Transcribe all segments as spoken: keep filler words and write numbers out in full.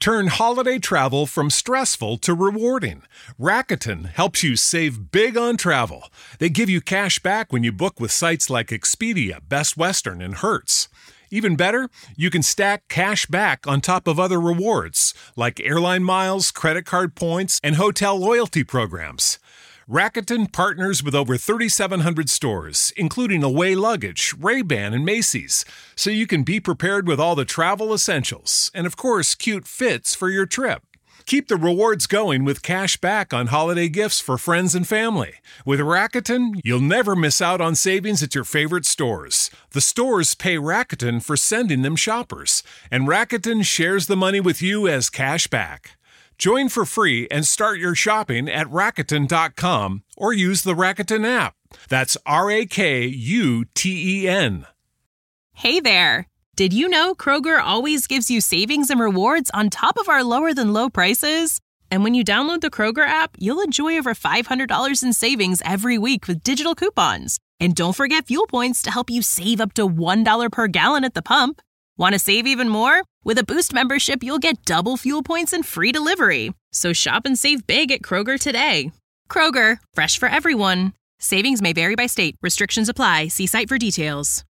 Turn holiday travel from stressful to rewarding. Rakuten helps you save big on travel. They give you cash back when you book with sites like Expedia, Best Western, and Hertz. Even better, you can stack cash back on top of other rewards, like airline miles, credit card points, and hotel loyalty programs. Rakuten partners with over thirty-seven hundred stores, including Away Luggage, Ray-Ban, and Macy's, so you can be prepared with all the travel essentials and, of course, cute fits for your trip. Keep the rewards going with cash back on holiday gifts for friends and family. With Rakuten, you'll never miss out on savings at your favorite stores. The stores pay Rakuten for sending them shoppers, and Rakuten shares the money with you as cash back. Join for free and start your shopping at Rakuten dot com or use the Rakuten app. That's R A K U T E N. Hey there! Did you know Kroger always gives you savings and rewards on top of our lower-than-low prices? And when you download the Kroger app, you'll enjoy over five hundred dollars in savings every week with digital coupons. And don't forget fuel points to help you save up to one dollar per gallon at the pump. Want to save even more? With a Boost membership, you'll get double fuel points and free delivery. So shop and save big at Kroger today. Kroger, fresh for everyone. Savings may vary by state. Restrictions apply. See site for details.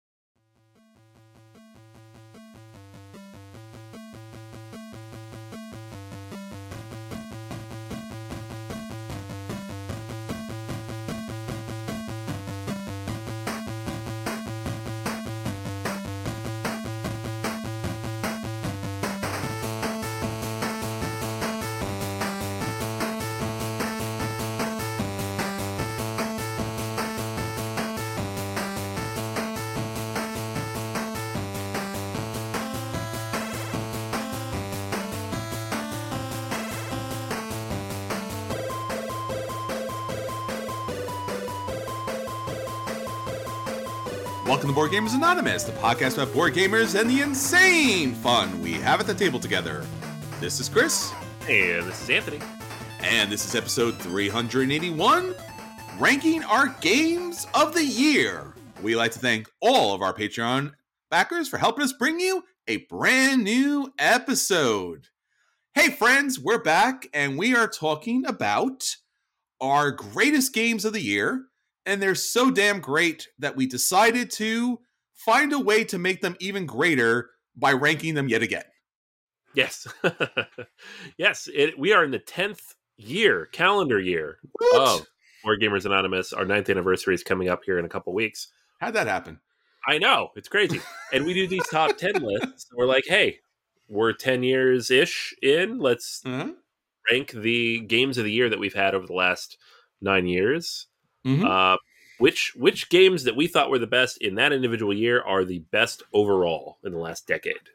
Welcome to Board Gamers Anonymous, the podcast about board gamers and the insane fun we have at the table together. This is Chris. And this is Anthony. And this is episode three hundred eighty-one, Ranking Our Games of the Year. We like to thank all of our Patreon backers for helping us bring you a brand new episode. Hey friends, we're back and we are talking about our greatest games of the year. And they're so damn great that we decided to find a way to make them even greater by ranking them yet again. Yes. yes, it, we are in the tenth year, calendar year What? of Board Gamers Anonymous. Our ninth anniversary is coming up here in a couple weeks. How'd that happen? I know. It's crazy. And we do these top ten lists. We're like, hey, we're ten years-ish in. Let's Uh-huh. rank the games of the year that we've had over the last nine years. Mm-hmm. Uh, which which games that we thought were the best in that individual year are the best overall in the last decade?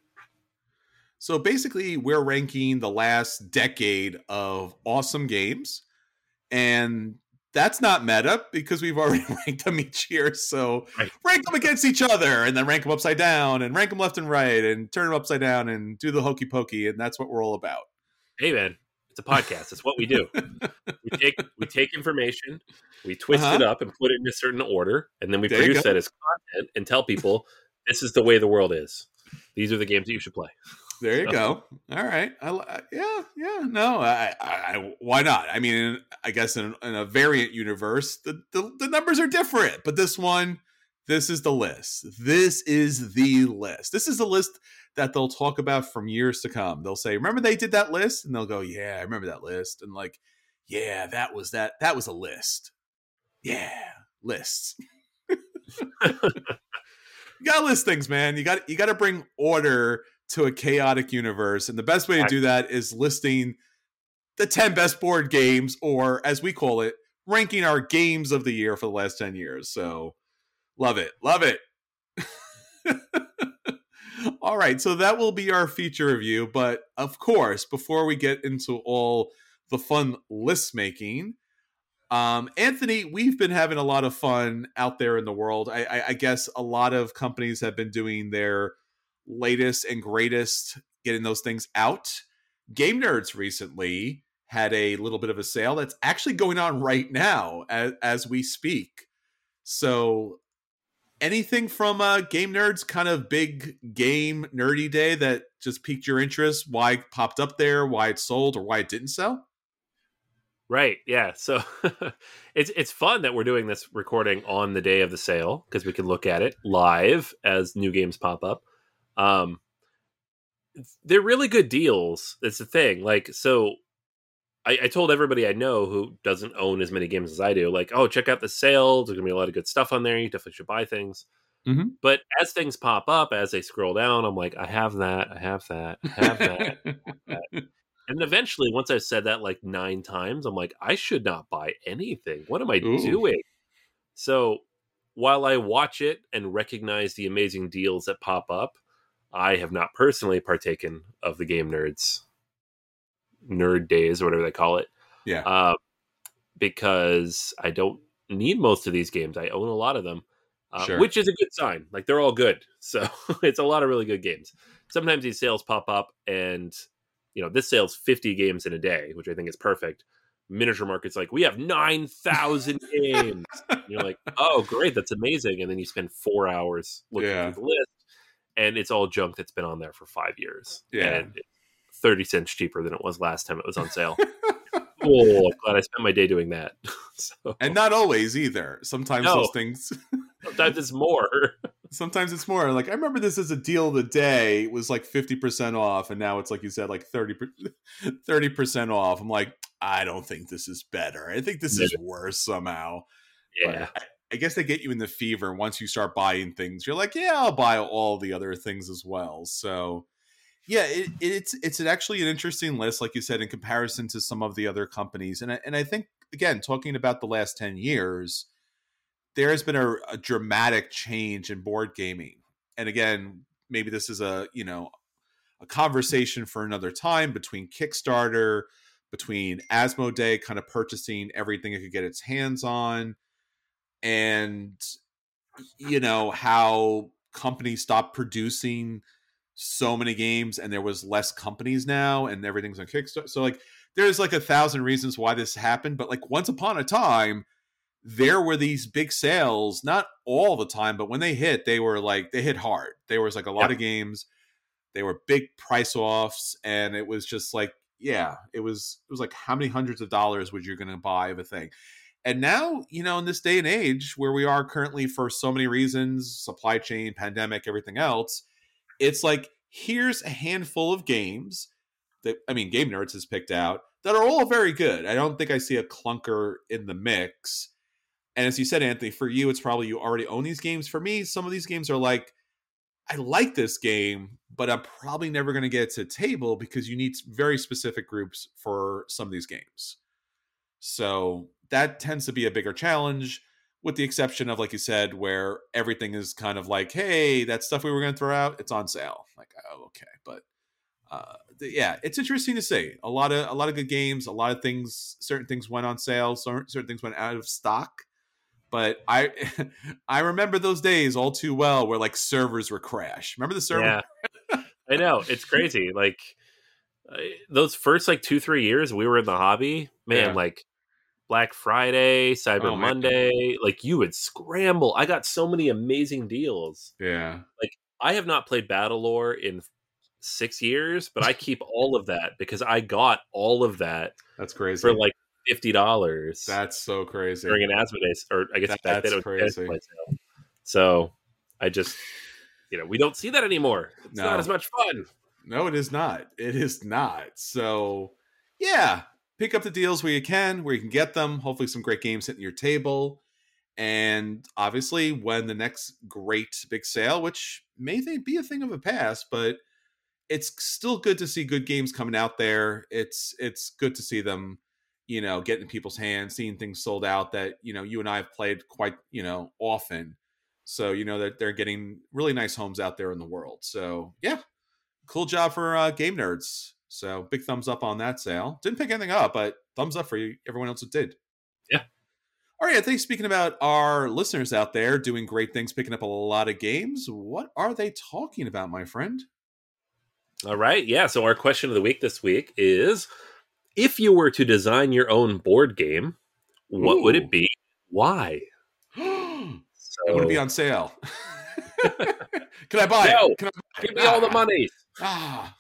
So basically, we're ranking the last decade of awesome games. And that's not meta because we've already ranked them each year. So Right. rank them against each other and then rank them upside down and rank them left and right and turn them upside down and do the hokey pokey. And that's what we're all about. Hey, man, it's a podcast. It's what we do. we take we take information, we twist Uh-huh. it up and put it in a certain order, and then we There you produce go. that as content and tell people this is the way the world is. These are the games that you should play. There you So- go. All right. I, li- yeah, yeah. No, I, I, I, why not? I mean, I guess in, in a variant universe, the, the the numbers are different. But this one, this is the list. This is the list. This is the list that they'll talk about from years to come. They'll say, "Remember they did that list?" And they'll go, "Yeah, I remember that list." And like, "Yeah, that was that. That was a list. Yeah, lists." You gotta list things, man. You got you got to bring order to a chaotic universe, and the best way to do that is listing the ten best board games, or as we call it, ranking our games of the year for the last ten years. So, love it, love it. All right, so that will be our feature review. But of course, before we get into all the fun list making, um, Anthony, we've been having a lot of fun out there in the world. I, I, I guess a lot of companies have been doing their latest and greatest, getting those things out. Game Nerds recently had a little bit of a sale that's actually going on right now as, as we speak. So anything from uh, Game Nerds kind of big game nerdy day that just piqued your interest, why it popped up there, why it sold, or why it didn't sell? Right. Yeah. So it's it's fun that we're doing this recording on the day of the sale because we can look at it live as new games pop up. Um, they're really good deals. That's the thing. Like, so I, I told everybody I know who doesn't own as many games as I do, like, oh, check out the sale. There's gonna be a lot of good stuff on there. You definitely should buy things. Mm-hmm. But as things pop up, as they scroll down, I'm like, I have that. I have that. I have that. I have that. And eventually, once I've said that like nine times, I'm like, I should not buy anything. What am I Ooh. doing? So while I watch it and recognize the amazing deals that pop up, I have not personally partaken of the Game Nerds Nerd Days or whatever they call it. Yeah. Uh, because I don't need most of these games. I own a lot of them, uh, sure. which is a good sign. Like, they're all good. So it's a lot of really good games. Sometimes these sales pop up and... You know, this sale's fifty games in a day, which I think is perfect. Miniature Market's like, we have nine thousand games. And you're like, oh, great, that's amazing. And then you spend four hours looking yeah. through the list, and it's all junk that's been on there for five years. Yeah. And it's thirty cents cheaper than it was last time it was on sale. Oh, I'm glad I spent my day doing that. So, and not always either. Sometimes no. those things... Sometimes it's more. Sometimes it's more. Like, I remember this as a deal of the day. It was like fifty percent off, and now it's, like you said, like thirty percent off. I'm like, I don't think this is better. I think this is worse somehow. Yeah. I, I guess they get you in the fever. Once you start buying things, you're like, yeah, I'll buy all the other things as well. So, yeah, it, it's it's actually an interesting list, like you said, in comparison to some of the other companies. And I, and I think, again, talking about the last ten years, there has been a, a dramatic change in board gaming. And again, maybe this is a, you know, a conversation for another time between Kickstarter, between Asmodee kind of purchasing everything it could get its hands on, and, you know, how companies stopped producing so many games and there was less companies now and everything's on Kickstarter. So, like, there's like a thousand reasons why this happened. But, like, once upon a time, there were these big sales, not all the time, but when they hit, they were like, they hit hard. There was like a lot yep. of games. They were big price offs. And it was just like, yeah, it was, it was like, how many hundreds of dollars would you going to buy of a thing? And now, you know, in this day and age where we are currently for so many reasons, supply chain, pandemic, everything else, it's like, here's a handful of games that, I mean, Game Nerds has picked out that are all very good. I don't think I see a clunker in the mix. And as you said, Anthony, for you, it's probably you already own these games. For me, some of these games are like, I like this game, but I'm probably never going to get it to the table because you need very specific groups for some of these games. So that tends to be a bigger challenge, with the exception of, like you said, where everything is kind of like, hey, that stuff we were going to throw out, it's on sale. Like, oh, okay. But uh, yeah, it's interesting to see. A lot of a lot of good games, a lot of things, certain things went on sale, certain, certain things went out of stock. But I I remember those days all too well where, like, servers were crashed. Remember the server? Yeah, I know. It's crazy. Like, uh, those first, like, two, three years we were in the hobby, man, Yeah. like, Black Friday, Cyber Oh, man. Monday, like, you would scramble. I got so many amazing deals. Yeah. Like, I have not played Battlelore in six years, but I keep all of that because I got all of that That's crazy. for, like, fifty dollars. That's so crazy. During an Asmodee, or I guess That- back then that's it was crazy. Asmodee sale. So I just, you know, we don't see that anymore. It's No. not as much fun. No, it is not. It is not. So, yeah, pick up the deals where you can, where you can get them. Hopefully some great games hitting your table. And obviously when the next great big sale, which may be a thing of a past, but it's still good to see good games coming out there. It's it's good to see them, you know, get in people's hands, seeing things sold out that, you know, you and I have played quite, you know, often. So, you know, that they're getting really nice homes out there in the world. So, yeah, cool job for uh, Game Nerds. So big thumbs up on that sale. Didn't pick anything up, but thumbs up for you, everyone else that did. Yeah. All right, I think speaking about our listeners out there doing great things, picking up a lot of games, what are they talking about, my friend? All right. Yeah. So our question of the week this week is, if you were to design your own board game, what Ooh. would it be? Why? I want to be on sale. Can I buy No. it? Can I buy it? Give me all the Ah. money. Ah,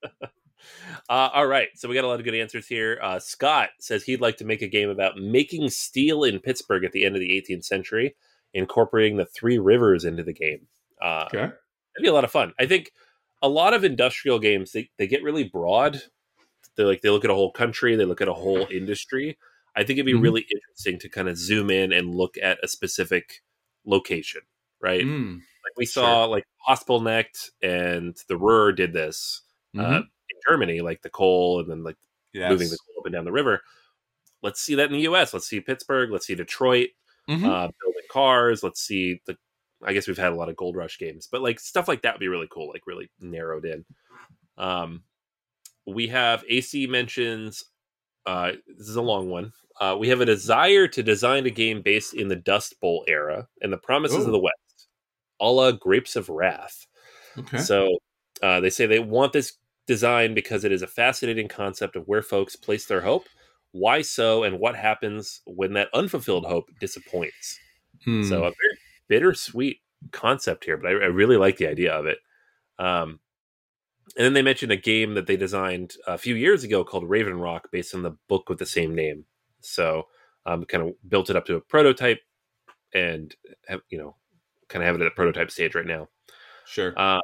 Uh, all right, so we got a lot of good answers here. Uh, Scott says he'd like to make a game about making steel in Pittsburgh at the end of the eighteenth century, incorporating the Three Rivers into the game. Uh, Okay. That'd be a lot of fun. I think a lot of industrial games, they, they get really broad. They like they look at a whole country, they look at a whole industry. I think it'd be Mhm. really interesting to kind of zoom in and look at a specific location, right? Mm. Like we saw, Sure. like Haspelnecht and the Ruhr did this uh, Mhm. in Germany, like the coal and then like Yes. moving the coal up and down the river. Let's see that in the U S. Let's see Pittsburgh. Let's see Detroit Mhm. uh, building cars. Let's see the. I guess we've had a lot of Gold Rush games, but like stuff like that would be really cool, like really narrowed in. Um, we have A C mentions. Uh, this is a long one. Uh, we have a desire to design a game based in the Dust Bowl era and the promises Oh. of the West, a la Grapes of Wrath. Okay. So uh, they say they want this design because it is a fascinating concept of where folks place their hope, why so, and what happens when that unfulfilled hope disappoints. Hmm. So a very bittersweet concept here, but I, I really like the idea of it. Um, and then they mentioned a game that they designed a few years ago called Raven Rock, based on the book with the same name. So um, kind of built it up to a prototype, and have, you know, kind of have it at a prototype stage right now. Sure. Uh,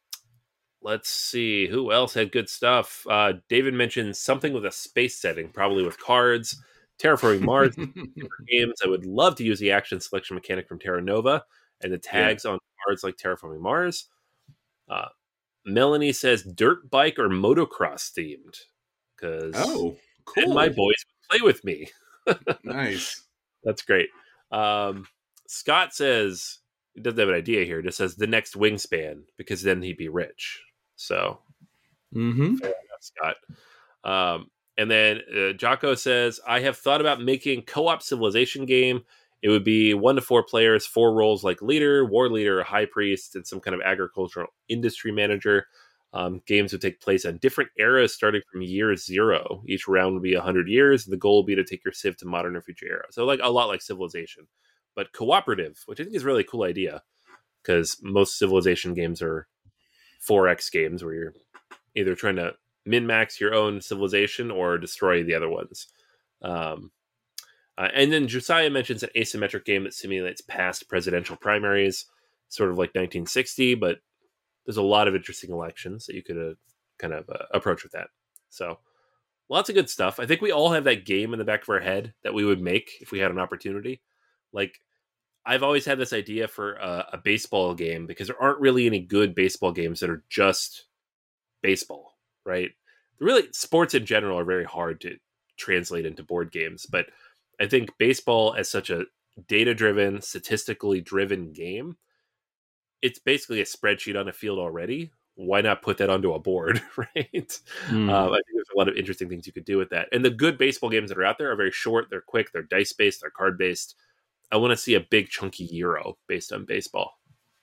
let's see who else had good stuff. Uh, David mentioned something with a space setting, probably with cards. Terraforming Mars games. I would love to use the action selection mechanic from Terra Nova and the tags on cards like Terraforming Mars. Uh, Melanie says dirt bike or motocross themed, because Oh, cool. and my boys would play with me. Nice. That's great. Um, Scott says he doesn't have an idea here. Just says the next Wingspan, because then he'd be rich. So, Mm-hmm. fair enough, Scott. Um, and then uh, Jocko says, I have thought about making co-op Civilization game. It would be one to four players, four roles like leader, war leader, high priest, and some kind of agricultural industry manager. Um, games would take place on different eras starting from year zero. Each round would be one hundred years. The goal would be to take your civ to modern or future era. So like a lot like Civilization, but cooperative, which I think is a really cool idea, because most Civilization games are four X games where you're either trying to min-max your own civilization or destroy the other ones. Um, uh, and then Josiah mentions an asymmetric game that simulates past presidential primaries, sort of like nineteen sixty, but there's a lot of interesting elections that you could uh, kind of uh, approach with that. So lots of good stuff. I think we all have that game in the back of our head that we would make if we had an opportunity. Like, I've always had this idea for a, a baseball game, because there aren't really any good baseball games that are just baseball, right? Really, sports in general are very hard to translate into board games, but I think baseball, as such a data-driven, statistically driven game, it's basically a spreadsheet on a field already. Why not put that onto a board, right? Mm. Um, I think there's a lot of interesting things you could do with that. And the good baseball games that are out there are very short, they're quick, they're dice-based, they're card-based. I want to see a big chunky Euro based on baseball.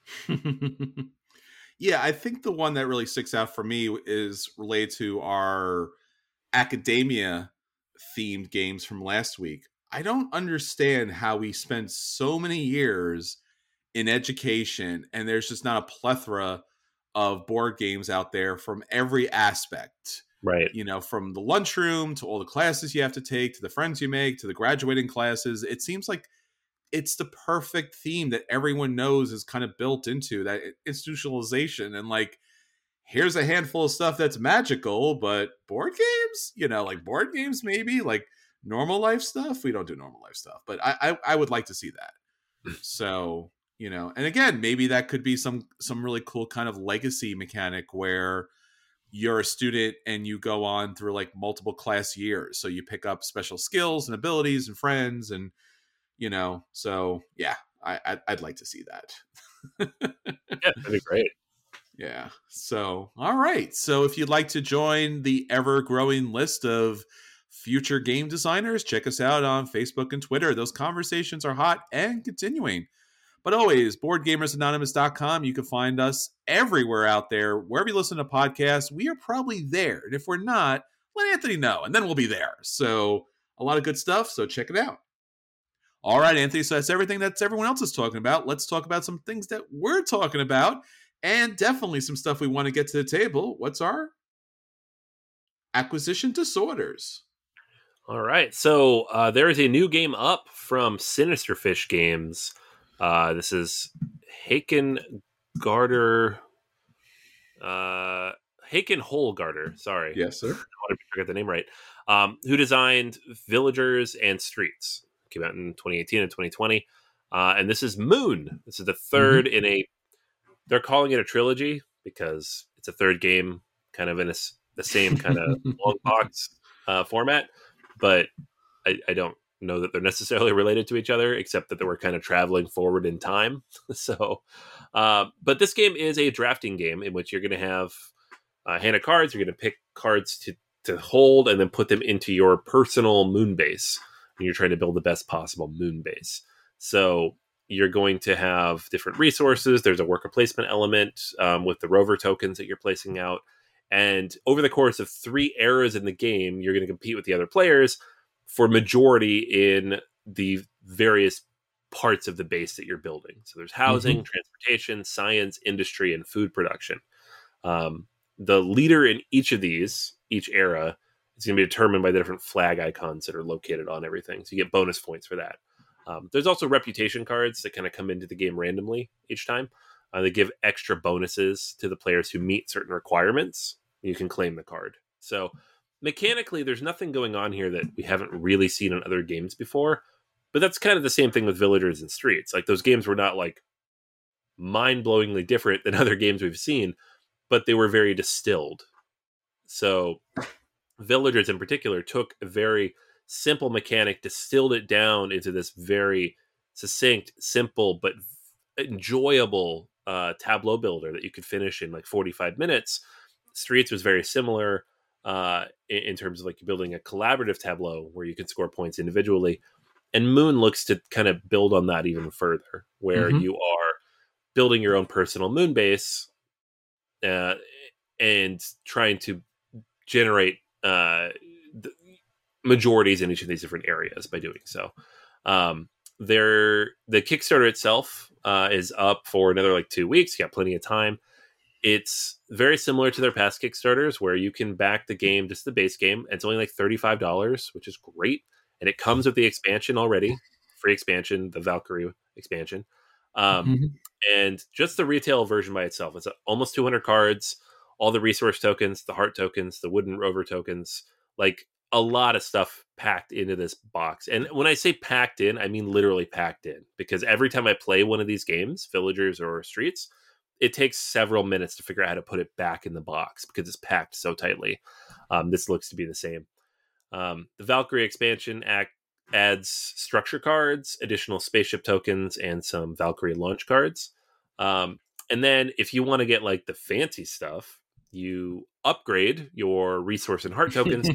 Yeah, I think the one that really sticks out for me is related to our academia themed games from last week. I don't understand how we spent so many years in education and there's just not a plethora of board games out there from every aspect. Right. You know, from the lunchroom to all the classes you have to take, to the friends you make, to the graduating classes. It seems like it's the perfect theme that everyone knows is kind of built into that institutionalization. And like, here's a handful of stuff that's magical, but board games, you know, like board games, maybe like normal life stuff. We don't do normal life stuff, but I, I, I would like to see that. So, you know, and again, maybe that could be some, some really cool kind of legacy mechanic where you're a student and you go on through like multiple class years. So you pick up special skills and abilities and friends and, you know, so yeah, I, I'd, I'd like to see that. Yeah, that'd be great. Yeah. So, all right. So if you'd like to join the ever growing list of future game designers, check us out on Facebook and Twitter. Those conversations are hot and continuing. But always, board gamers anonymous dot com. You can find us everywhere out there. Wherever you listen to podcasts, we are probably there. And if we're not, let Anthony know, and then we'll be there. So a lot of good stuff. So check it out. All right, Anthony. So that's everything that's everyone else is talking about. Let's talk about some things that we're talking about, and definitely some stuff we want to get to the table. What's our Acquisition Disorders. All right. So uh, there is a new game up from Sinister Fish Games. Uh, this is Haken Garter. Uh, Haken Holgarter. Sorry. Yes, sir. I wanted to forget the name right. Um, who designed Villagers and Streets. Came out in twenty eighteen and twenty twenty. Uh, and this is Moon. This is the third mm-hmm. in a... They're calling it a trilogy because it's a third game kind of in a, the same kind of long box uh, format. But I, I don't know that they're necessarily related to each other, except that they were kind of traveling forward in time. so, uh, but this game is a drafting game in which you're going to have a hand of cards. You're going to pick cards to, to hold and then put them into your personal moon base. And you're trying to build the best possible moon base. So you're going to have different resources. There's a worker placement element um, with the rover tokens that you're placing out. And over the course of three eras in the game, you're going to compete with the other players for majority in the various parts of the base that you're building. So there's housing, mm-hmm. transportation, science, industry, and food production. Um, the leader in each of these, each era, is going to be determined by the different flag icons that are located on everything. So you get bonus points for that. Um, there's also reputation cards that kind of come into the game randomly each time. Uh, they give extra bonuses to the players who meet certain requirements. You can claim the card. So mechanically, there's nothing going on here that we haven't really seen in other games before. But that's kind of the same thing with Villagers and Streets. Like, those games were not like mind-blowingly different than other games we've seen, but they were very distilled. So Villagers in particular took a very simple mechanic, distilled it down into this very succinct, simple, but enjoyable uh, tableau builder that you could finish in like forty-five minutes. Streets was very similar uh, in, in terms of like building a collaborative tableau where you can score points individually. And Moon looks to kind of build on that even further, where mm-hmm. you are building your own personal moon base uh, and trying to generate uh, the majorities in each of these different areas by doing so. Um, there, the Kickstarter itself uh, is up for another like two weeks. You got plenty of time. It's very similar to their past Kickstarters where you can back the game, just the base game. It's only like thirty-five dollars, which is great. And it comes with the expansion already, free expansion, the Valkyrie expansion. Um, mm-hmm. And just the retail version by itself. It's almost two hundred cards, all the resource tokens, the heart tokens, the wooden rover tokens, like a lot of stuff packed into this box. And when I say packed in, I mean literally packed in. Because every time I play one of these games, Villagers or Streets, it takes several minutes to figure out how to put it back in the box because it's packed so tightly. Um, this looks to be the same. Um, the Valkyrie expansion act adds structure cards, additional spaceship tokens, and some Valkyrie launch cards. Um, and then if you want to get like the fancy stuff, you upgrade your resource and heart tokens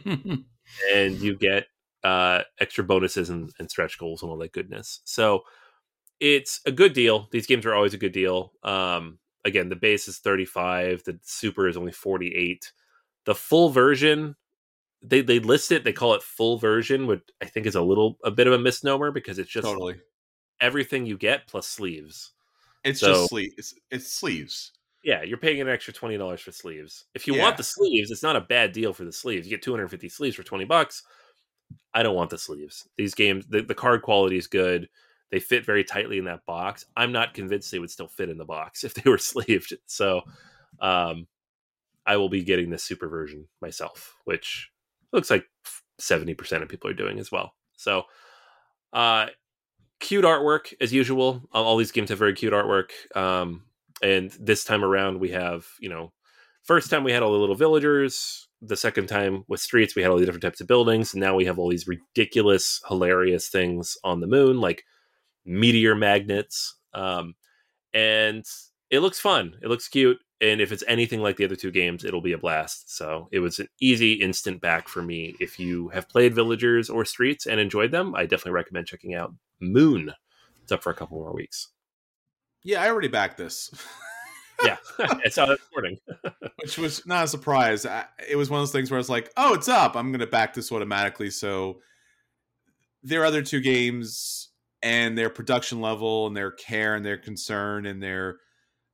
and you get uh, extra bonuses and, and stretch goals and all that goodness. So it's a good deal. These games are always a good deal. Um, again, the base is thirty-five. The super is only forty-eight. The full version, they they list it. They call it full version, which I think is a little a bit of a misnomer because it's just totally everything you get plus sleeves. It's so, just sleeves. It's, it's sleeves. Yeah, you're paying an extra twenty dollars for sleeves. If you yeah. want the sleeves, it's not a bad deal for the sleeves. You get two hundred fifty sleeves for twenty bucks. I don't want the sleeves. These games, the, the card quality is good. They fit very tightly in that box. I'm not convinced they would still fit in the box if they were sleeved. So um, I will be getting this super version myself, which looks like seventy percent of people are doing as well. So uh, cute artwork as usual. All these games have very cute artwork. Um, and this time around we have, you know, first time we had all the little villagers. The second time with Streets, we had all the different types of buildings. And now we have all these ridiculous, hilarious things on the moon, like meteor magnets. Um, and it looks fun. It looks cute. And if it's anything like the other two games, it'll be a blast. So it was an easy instant back for me. If you have played Villagers or Streets and enjoyed them, I definitely recommend checking out Moon. It's up for a couple more weeks. Yeah, I already backed this. Yeah, I saw that morning. Which was not a surprise. I, it was one of those things where I was like, oh, it's up. I'm going to back this automatically. So their other two games and their production level and their care and their concern and their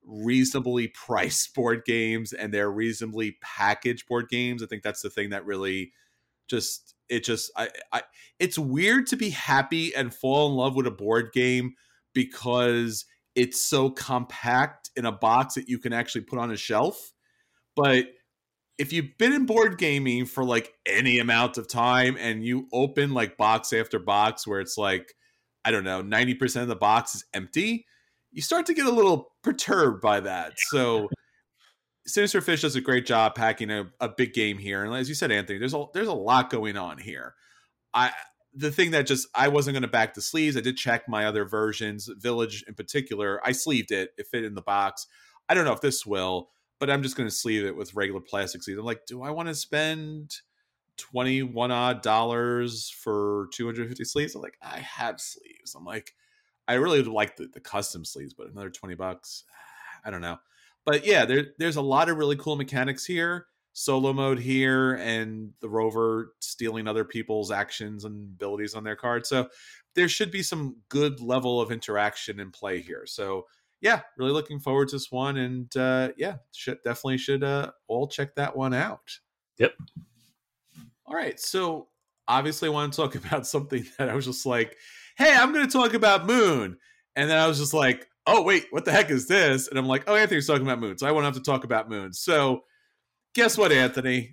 reasonably priced board games and they're reasonably packaged board games. I think that's the thing that really just it just I, I it's weird to be happy and fall in love with a board game because it's so compact in a box that you can actually put on a shelf. But if you've been in board gaming for like any amount of time and you open like box after box where it's like, I don't know, ninety percent of the box is empty, you start to get a little perturbed by that. So Sinister Fish does a great job packing a, a big game here. And as you said, Anthony, there's a, there's a lot going on here. I The thing that just, I wasn't going to back the sleeves. I did check my other versions, Village in particular. I sleeved it. It fit in the box. I don't know if this will, but I'm just going to sleeve it with regular plastic sleeves. I'm like, do I want to spend twenty-one odd dollars for two hundred fifty sleeves? I'm like, I have sleeves. I'm like, I really would like the, the custom sleeves, but another twenty bucks. I don't know. But yeah, there, there's a lot of really cool mechanics here. Solo mode here and the rover stealing other people's actions and abilities on their cards. So there should be some good level of interaction and play here. So yeah, really looking forward to this one. And uh, yeah, should, definitely should uh, all check that one out. Yep. All right. So obviously I want to talk about something that I was just like, hey, I'm going to talk about Moon. And then I was just like, oh, wait, what the heck is this? And I'm like, oh, Anthony's talking about Moon. So I won't have to talk about Moon. So guess what, Anthony?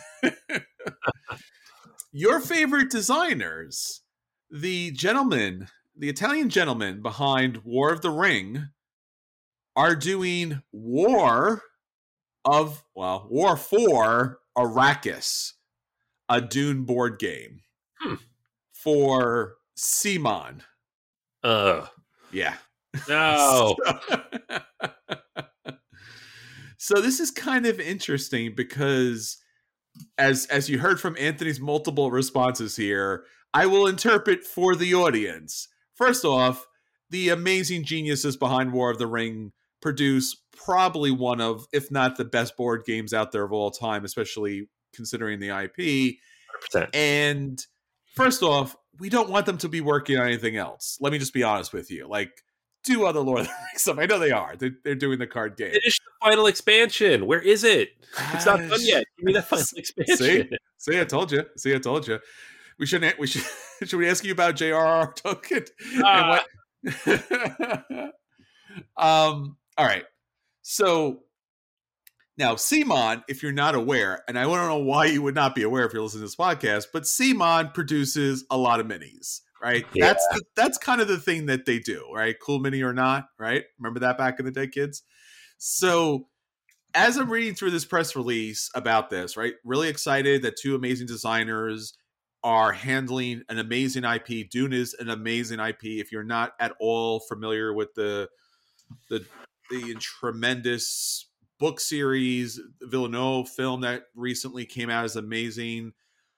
Your favorite designers, the gentlemen, the Italian gentlemen behind War of the Ring, are doing War of, well, War for Arrakis, a Dune board game hmm. for Simon. Uh, yeah. No. so, so this is kind of interesting because as as you heard from Anthony's multiple responses here, I will interpret for the audience. First off, the amazing geniuses behind War of the Ring produce probably one of, if not the best board games out there of all time, especially considering the I P. one hundred percent. And first off, we don't want them to be working on anything else. Let me just be honest with you. Like, do other Lord of the Rings stuff. I know they are. They're, they're doing the card game. Finish the final expansion. Where is it? It's not done yet. Give me that final expansion. See? See, I told you. See, I told you. We shouldn't. We should. Should we ask you about J R R Tolkien? Uh, and what? um. All right. So now, Simon, if you're not aware, and I don't know why you would not be aware if you're listening to this podcast, but Simon produces a lot of minis. Right. Yeah. That's the, that's kind of the thing that they do. Right. Cool mini or not. Right. Remember that back in the day, kids? So as I'm reading through this press release about this, right, really excited that two amazing designers are handling an amazing I P. Dune is an amazing I P. If you're not at all familiar with the the the tremendous book series, Villeneuve film that recently came out is amazing.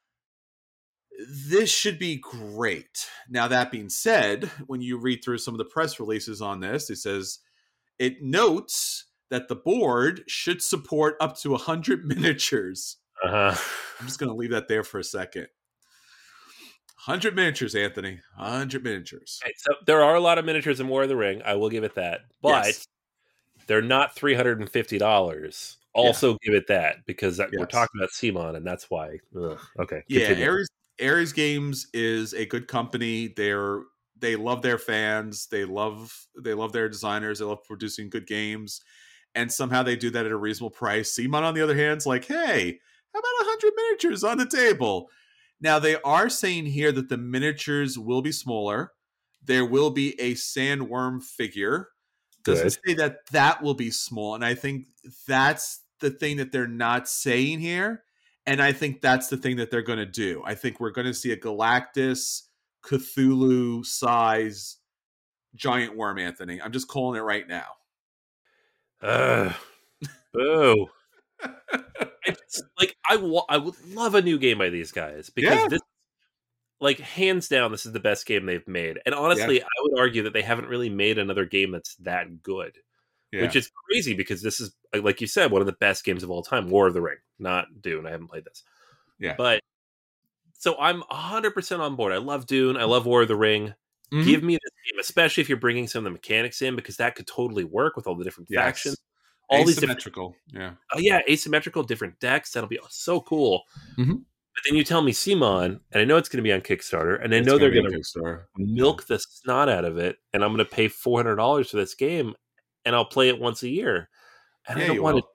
This should be great. Now, that being said, when you read through some of the press releases on this, it says it notes that the board should support up to one hundred miniatures. Uh-huh. I'm just going to leave that there for a second. one hundred miniatures, Anthony. one hundred miniatures. Right, so there are a lot of miniatures in War of the Ring. I will give it that. But Yes. they're not three hundred fifty dollars. Also give it that because that, we're Yes. talking about Simon, and that's why. Ugh. Okay. Yeah, continue. Ares Ares Games is a good company. They're they love their fans. They love they love their designers. They love producing good games, and somehow they do that at a reasonable price. Simon, on the other hand, is like, hey, how about a hundred miniatures on the table? Now they are saying here that the miniatures will be smaller. There will be a sandworm figure. Doesn't Good. say that that will be small, and I think that's the thing that they're not saying here. And I think that's the thing that they're going to do. I think we're going to see a Galactus, Cthulhu size giant worm, Anthony. I'm just calling it right now. Ugh. Boo. I just, like I, wa- I would love a new game by these guys because Yeah. this, like, hands down, this is the best game they've made. And honestly, Yeah. I would argue that they haven't really made another game that's that good. Yeah. Which is crazy because this is, like you said, one of the best games of all time. War of the Ring, not Dune. I haven't played this. Yeah. But so I'm one hundred percent on board. I love Dune. I love War of the Ring. Mm-hmm. Give me this game, especially if you're bringing some of the mechanics in, because that could totally work with all the different Yes. factions. All Asymmetrical. these different, yeah. Oh yeah, asymmetrical, different decks. That'll be so cool. Mm-hmm. But then you tell me CMON, and I know it's going to be on Kickstarter, and I It's know gonna they're be going on to Kickstarter. milk the snot out of it, and I'm going to pay four hundred dollars for this game, and I'll play it once a year. And Yeah, I don't you want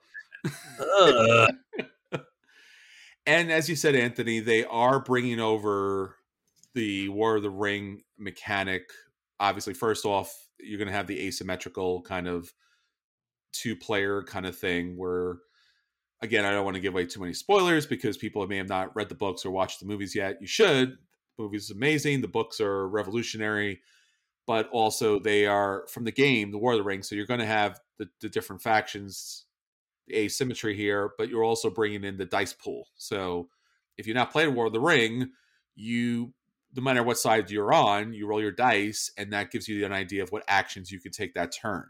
will. to. And as you said, Anthony, they are bringing over the War of the Ring mechanic. Obviously, first off, you're going to have the asymmetrical kind of two-player kind of thing where, again, I don't want to give away too many spoilers because people may have not read the books or watched the movies yet. You should. The movie's amazing. The books are revolutionary. But also they are from the game, the War of the Ring. So you're going to have the, the different factions, the asymmetry here, but you're also bringing in the dice pool. So if you're not playing War of the Ring, you, no matter what side you're on, you roll your dice, and that gives you an idea of what actions you can take that turn.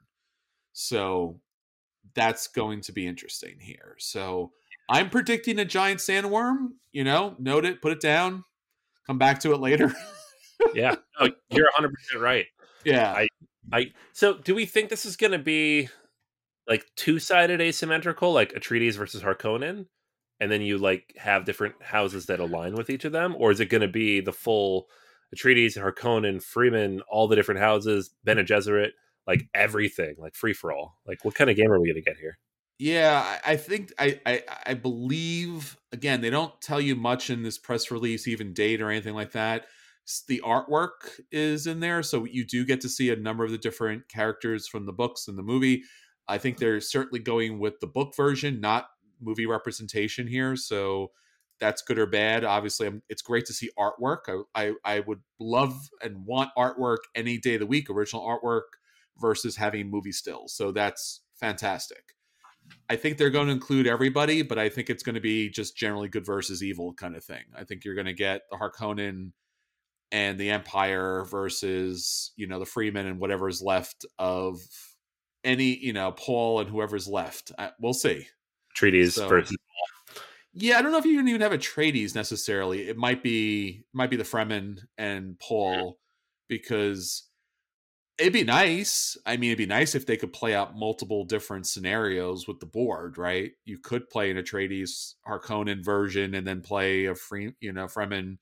So that's going to be interesting here. So I'm predicting a giant sandworm. You know, note it, put it down, come back to it later. Yeah, no, you're one hundred percent right. Yeah. I, I. So, do we think this is going to be like two-sided asymmetrical, like Atreides versus Harkonnen, and then you like have different houses that align with each of them, or is it going to be the full Atreides, Harkonnen, Freeman, all the different houses, Bene Gesserit, like everything, like free for all? Like, what kind of game are we going to get here? Yeah, I think I, I I believe, again, they don't tell you much in this press release, even date or anything like that. The artwork is in there, so you do get to see a number of the different characters from the books and the movie. I think they're certainly going with the book version, not movie representation here, so that's good or bad. Obviously, I'm, it's great to see artwork. I, I I would love and want artwork any day of the week, original artwork versus having movie stills. So that's fantastic. I think they're going to include everybody, but I think it's going to be just generally good versus evil kind of thing. I think you're going to get the Harkonnen and the Empire versus, you know, the Freemen and whatever's left of any, you know, Paul and whoever's left. I, we'll see. Atreides So, versus. Yeah, I don't know if you can even have Atreides necessarily. It might be might be the Fremen and Paul, because it'd be nice. I mean, it'd be nice if they could play out multiple different scenarios with the board, right? You could play an Atreides Harkonnen version and then play a free, you know, Fremen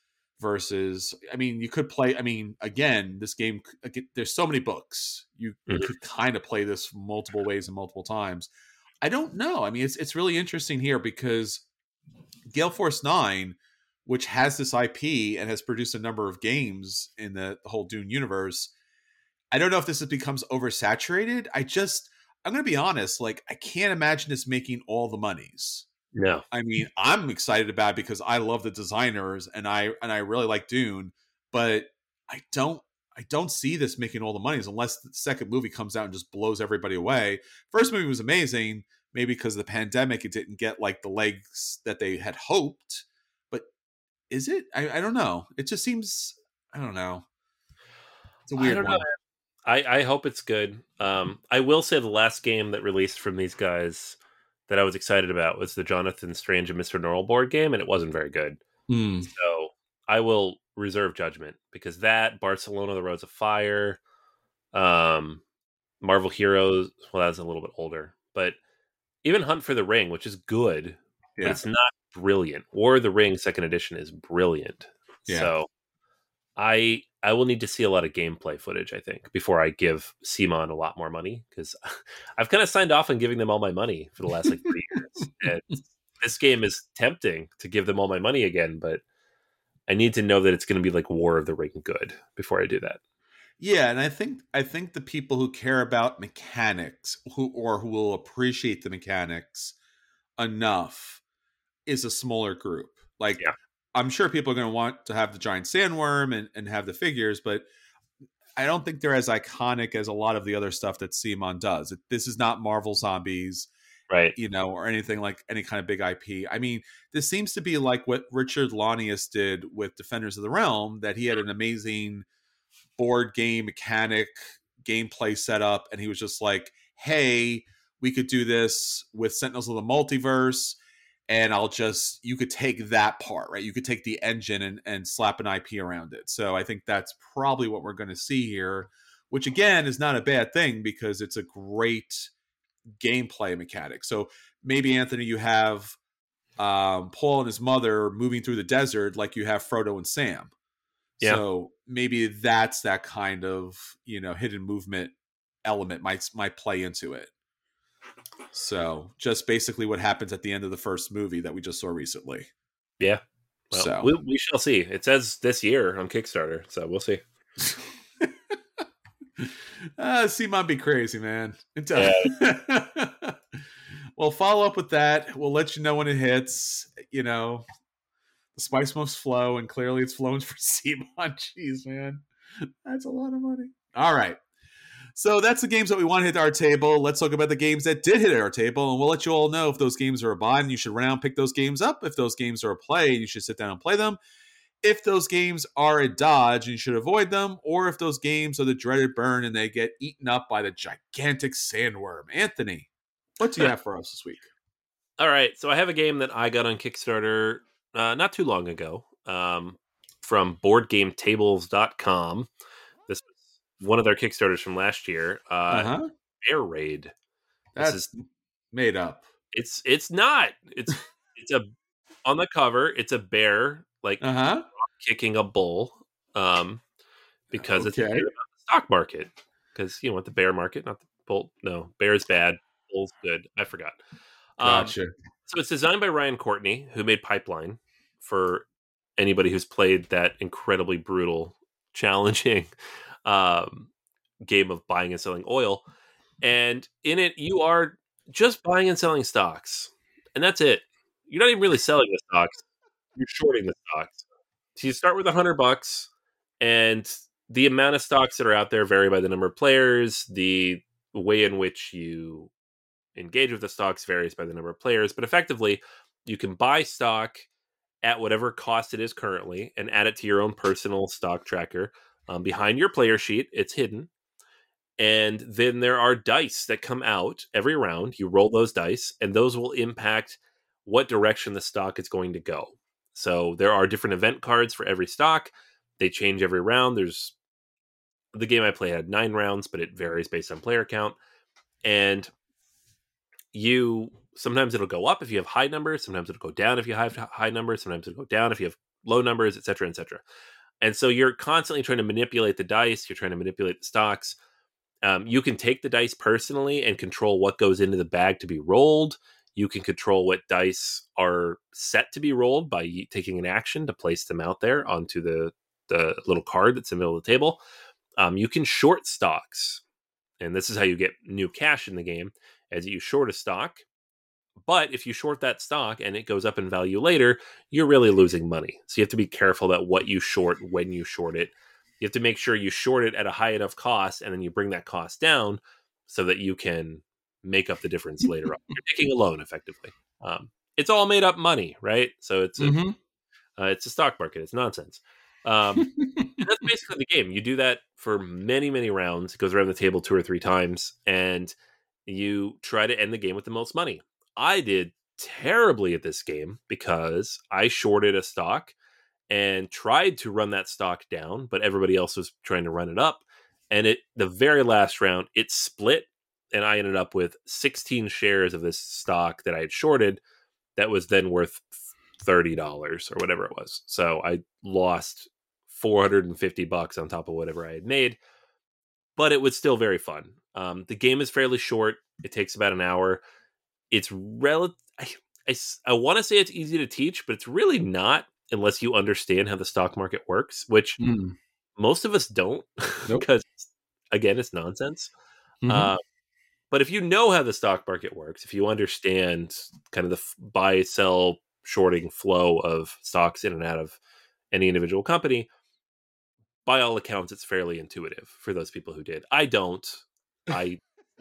versus. I mean, you could play. I mean, again, this game. There's so many books. You Mhm. could kind of play this multiple ways and multiple times. I don't know. I mean, it's it's really interesting here because Gale Force Nine, which has this I P and has produced a number of games in the, the whole Dune universe. I don't know if this has becomes oversaturated. I just, I'm going to be honest, like, I can't imagine this making all the monies. No. I mean, I'm excited about it because I love the designers and I and I really like Dune, but I don't I don't see this making all the monies unless the second movie comes out and just blows everybody away. First movie was amazing, maybe because of the pandemic it didn't get like the legs that they had hoped. But is it? I, I don't know. It just seems, I don't know. It's a weird I don't one. know. I, I hope it's good. Um, I will say the last game that released from these guys that I was excited about was the Jonathan Strange and Mister Norrell board game, and it wasn't very good. Mm. So I will reserve judgment because that, Barcelona, The Roads of Fire, um, Marvel Heroes, well, that's a little bit older, but even Hunt for the Ring, which is good, Yeah. but it's not brilliant. War of the Ring second edition is brilliant. Yeah. So I I will need to see a lot of gameplay footage, I think, before I give CMON a lot more money, because I've kind of signed off on giving them all my money for the last like three years. And this game is tempting to give them all my money again, but I need to know that it's going to be like War of the Ring good before I do that. Yeah, and I think I think the people who care about mechanics, who or who will appreciate the mechanics enough, is a smaller group. Like, Yeah. I'm sure people are going to want to have the giant sandworm and, and have the figures, but I don't think they're as iconic as a lot of the other stuff that CMON does. It, this is not Marvel Zombies, Right. you know, or anything like any kind of big I P. I mean, this seems to be like what Richard Launius did with Defenders of the Realm, that he had an amazing board game mechanic gameplay setup, and he was just like, hey, we could do this with Sentinels of the Multiverse. and I'll just, you could take that part, right? You could take the engine and, and slap an I P around it. So I think that's probably what we're going to see here, which again is not a bad thing because it's a great gameplay mechanic. So maybe, Anthony, you have um, Paul and his mother moving through the desert like you have Frodo and Sam. Yeah. So maybe that's that kind of, you know, hidden movement element might might play into it. So just basically what happens at the end of the first movie that we just saw recently. Yeah. Well, so we, we shall see. It says this year on Kickstarter, so we'll see. uh, C might be crazy, man. Yeah. Well, follow up with that. We'll let you know when it hits. You know, the spice must flow, and clearly it's flowing for C-Mon. Jeez, man. That's a lot of money. All right. So that's the games that we want to hit our table. Let's talk about the games that did hit our table, and we'll let you all know if those games are a buy and you should run out and pick those games up. If those games are a play and you should sit down and play them. If those games are a dodge and you should avoid them, or if those games are the dreaded burn and they get eaten up by the gigantic sandworm. Anthony, what do you have for us this week? All right, so I have a game that I got on Kickstarter uh, not too long ago um, from board game tables dot com. This was one of their Kickstarters from last year. Uh, uh-huh. Bear Raid. That's this is made up. It's it's not. It's it's a on the cover. It's a bear like uh-huh. kicking a bull um, because okay. it's the stock market. Because you know what, the bear market, not the bull. No, bear's bad. Bull's good. I forgot. Gotcha. Um, so it's designed by Ryan Courtney, who made Pipeline, for anybody who's played that incredibly brutal, challenging um, game of buying and selling oil. And in it, you are just buying and selling stocks. And that's it. You're not even really selling the stocks. You're shorting the stocks. So you start with a hundred bucks, and the amount of stocks that are out there vary by the number of players. The way in which you engage with the stocks varies by the number of players, but effectively you can buy stock at whatever cost it is currently and add it to your own personal stock tracker. Um, behind your player sheet, it's hidden. And then there are dice that come out every round. You roll those dice, and those will impact what direction the stock is going to go. So there are different event cards for every stock. They change every round. There's the game I play had nine rounds, but it varies based on player count. And you sometimes it'll go up if you have high numbers. Sometimes it'll go down if you have high numbers. Sometimes it'll go down if you have low numbers, et cetera, et cetera. And so you're constantly trying to manipulate the dice. You're trying to manipulate the stocks. Um, you can take the dice personally and control what goes into the bag to be rolled. You can control what dice are set to be rolled by taking an action to place them out there onto the, the little card that's in the middle of the table. Um, you can short stocks. And this is how you get new cash in the game, as you short a stock. But if you short that stock and it goes up in value later, you're really losing money. So you have to be careful about what you short when you short it. You have to make sure you short it at a high enough cost, and then you bring that cost down so that you can make up the difference later on. You're taking a loan, effectively. Um, it's all made up money, right? So it's a, mm-hmm. uh, it's a stock market. It's nonsense. Um, that's basically the game. You do that for many, many rounds. It goes around the table two or three times, and you try to end the game with the most money. I did terribly at this game because I shorted a stock and tried to run that stock down, but everybody else was trying to run it up. And it, the very last round, it split, and I ended up with sixteen shares of this stock that I had shorted that was then worth thirty dollars or whatever it was. So I lost four hundred fifty bucks on top of whatever I had made, but it was still very fun. Um, the game is fairly short. It takes about an hour. It's relative. I, I, I want to say it's easy to teach, but it's really not unless you understand how the stock market works, which mm. most of us don't, nope. because again, it's nonsense. Mm-hmm. Uh, but if you know how the stock market works, if you understand kind of the buy, sell, shorting flow of stocks in and out of any individual company, by all accounts, it's fairly intuitive for those people who did. I don't. I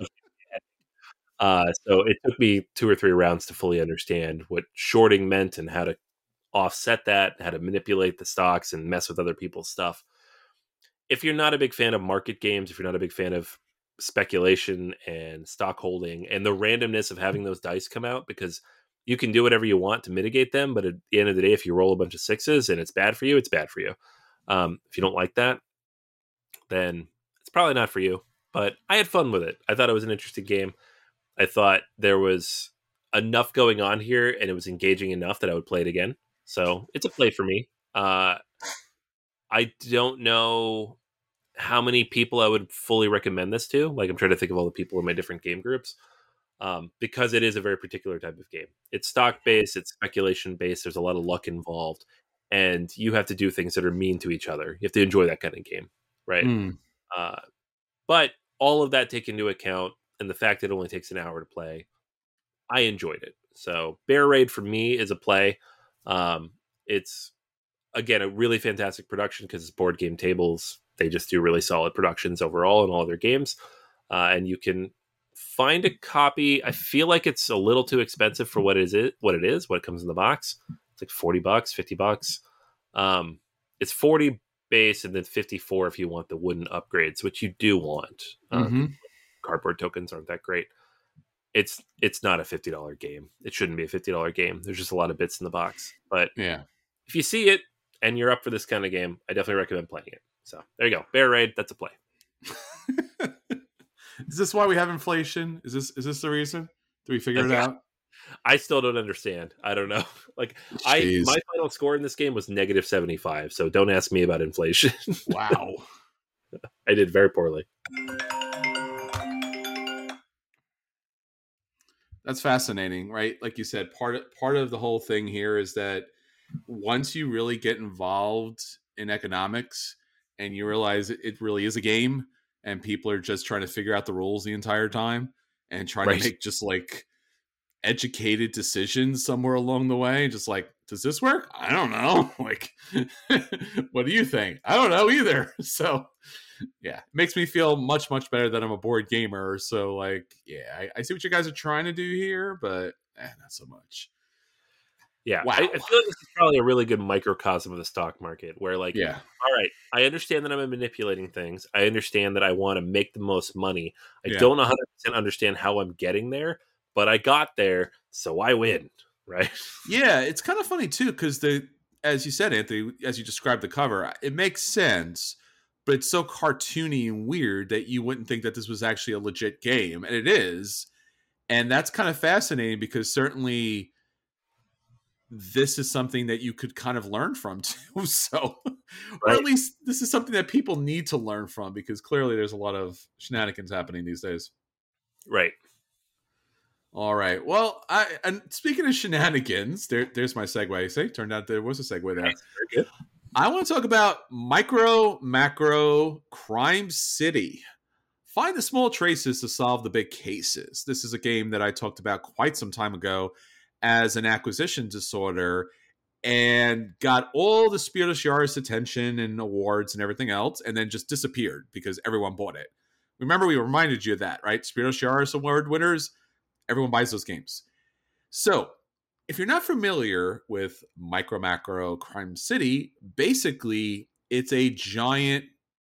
uh, so it took me two or three rounds to fully understand what shorting meant and how to offset that, how to manipulate the stocks and mess with other people's stuff. If you're not a big fan of market games, if you're not a big fan of speculation and stock holding and the randomness of having those dice come out, because you can do whatever you want to mitigate them, but at the end of the day, if you roll a bunch of sixes and it's bad for you, it's bad for you. Um, if you don't like that, then it's probably not for you. But I had fun with it. I thought it was an interesting game. I thought there was enough going on here, and it was engaging enough that I would play it again. So it's a play for me. Uh, I don't know how many people I would fully recommend this to. Like, I'm trying to think of all the people in my different game groups. Um, because it is a very particular type of game. It's stock-based, it's speculation-based, there's a lot of luck involved, and you have to do things that are mean to each other. You have to enjoy that kind of game, right? Mm. Uh, but all of that taken into account, and the fact that it only takes an hour to play, I enjoyed it. So Bear Raid for me is a play. Um, it's, again, a really fantastic production because it's board game tables. They just do really solid productions overall in all their games. Uh, and you can find a copy. I feel like it's a little too expensive for what is it, what it is, what comes in the box. It's like forty bucks, fifty bucks. Um, it's forty base and then fifty-four if you want the wooden upgrades, which you do want. Um, Mm-hmm. Cardboard tokens aren't that great. It's it's not a fifty dollars game. It shouldn't be a fifty dollars game. There's just a lot of bits in the box. But Yeah. if you see it and you're up for this kind of game, I definitely recommend playing it. So there you go. Bear Raid, that's a play. Is this why we have inflation? Is this is this the reason? Do we figure it out? I still don't understand. I don't know. Like Jeez. I my final score in this game was negative seventy-five, so don't ask me about inflation. Wow. I did very poorly. That's fascinating, right? Like you said, part of, part of the whole thing here is that once you really get involved in economics and you realize it, it really is a game and people are just trying to figure out the rules the entire time and trying Right. to make just like educated decisions somewhere along the way, just like, does this work? I don't know. Like, what do you think? I don't know either. So yeah, it makes me feel much, much better that I'm a board gamer. So like, yeah, I, I see what you guys are trying to do here, but eh, not so much. Yeah. Wow. I, I feel like this is probably a really good microcosm of the stock market where like, Yeah. all right, I understand that I'm manipulating things. I understand that I want to make the most money. I Yeah. don't one hundred percent understand how I'm getting there, but I got there, so I win, right? Yeah, it's kind of funny too, because the as you said, Anthony, as you described the cover, it makes sense, but it's so cartoony and weird that you wouldn't think that this was actually a legit game, and it is. And that's kind of fascinating because certainly this is something that you could kind of learn from too. So, or Right. at least this is something that people need to learn from because clearly there's a lot of shenanigans happening these days. Right. All right. Well, I and speaking of shenanigans, there, there's my segue. See, turned out there was a segue there. Nice. Very good. I want to talk about Micro Macro Crime City. Find the small traces to solve the big cases. This is a game that I talked about quite some time ago as an acquisition disorder and got all the Spiritus Yaris attention and awards and everything else, and then just disappeared because everyone bought it. Remember, we reminded you of that, right? Spiritus Yaris award winners, everyone buys those games. So, if you're not familiar with Micro Macro Crime City, basically it's a giant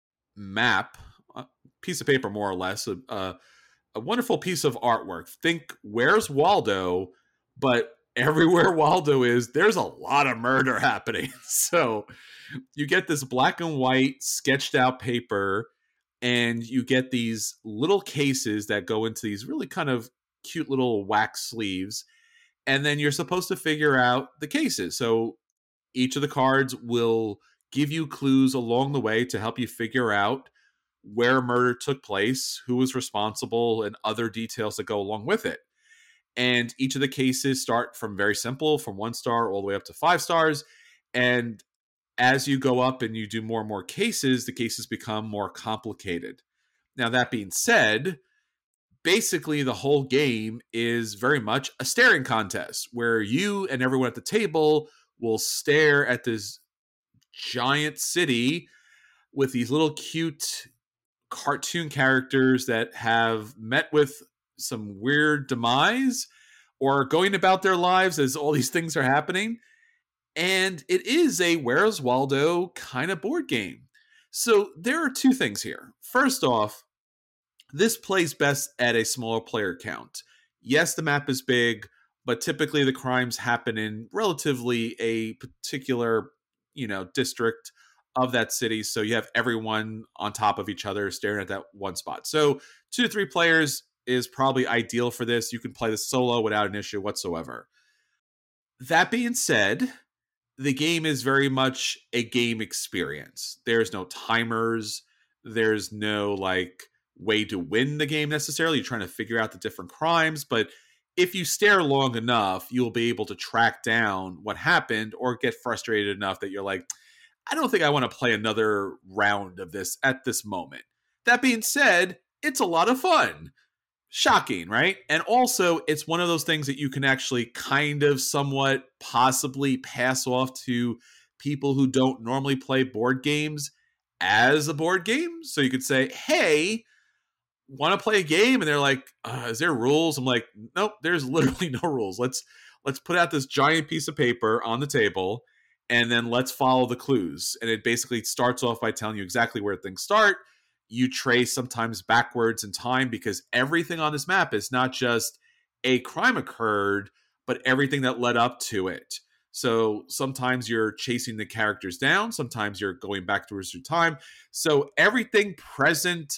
map, a piece of paper more or less, a, a, a wonderful piece of artwork. Think Where's Waldo, but everywhere Waldo is, there's a lot of murder happening. So you get this black and white sketched out paper, and you get these little cases that go into these really kind of cute little wax sleeves. And then you're supposed to figure out the cases. So each of the cards will give you clues along the way to help you figure out where murder took place, who was responsible, and other details that go along with it. And each of the cases start from very simple, from one star all the way up to five stars. And as you go up and you do more and more cases, the cases become more complicated. Now, that being said, basically the whole game is very much a staring contest where you and everyone at the table will stare at this giant city with these little cute cartoon characters that have met with some weird demise or are going about their lives as all these things are happening. And it is a Where's Waldo kind of board game. So there are two things here. First off, this plays best at a smaller player count. Yes, the map is big, but typically the crimes happen in relatively a particular, you know, district of that city. So you have everyone on top of each other staring at that one spot. So two to three players is probably ideal for this. You can play this solo without an issue whatsoever. That being said, the game is very much a game experience. There's no timers. There's no like way to win the game necessarily. You're trying to figure out the different crimes, but if you stare long enough, you'll be able to track down what happened or get frustrated enough that you're like, I don't think I want to play another round of this at this moment. That being said, it's a lot of fun. Shocking, right? And also, it's one of those things that you can actually kind of somewhat possibly pass off to people who don't normally play board games as a board game. So you could say, hey, want to play a game? And they're like, uh, is there rules? I'm like, nope, there's literally no rules. Let's let's put out this giant piece of paper on the table, and then let's follow the clues. And it basically starts off by telling you exactly where things start. You trace sometimes backwards in time because everything on this map is not just a crime occurred, but everything that led up to it. So sometimes you're chasing the characters down. Sometimes you're going back towards through time. So everything present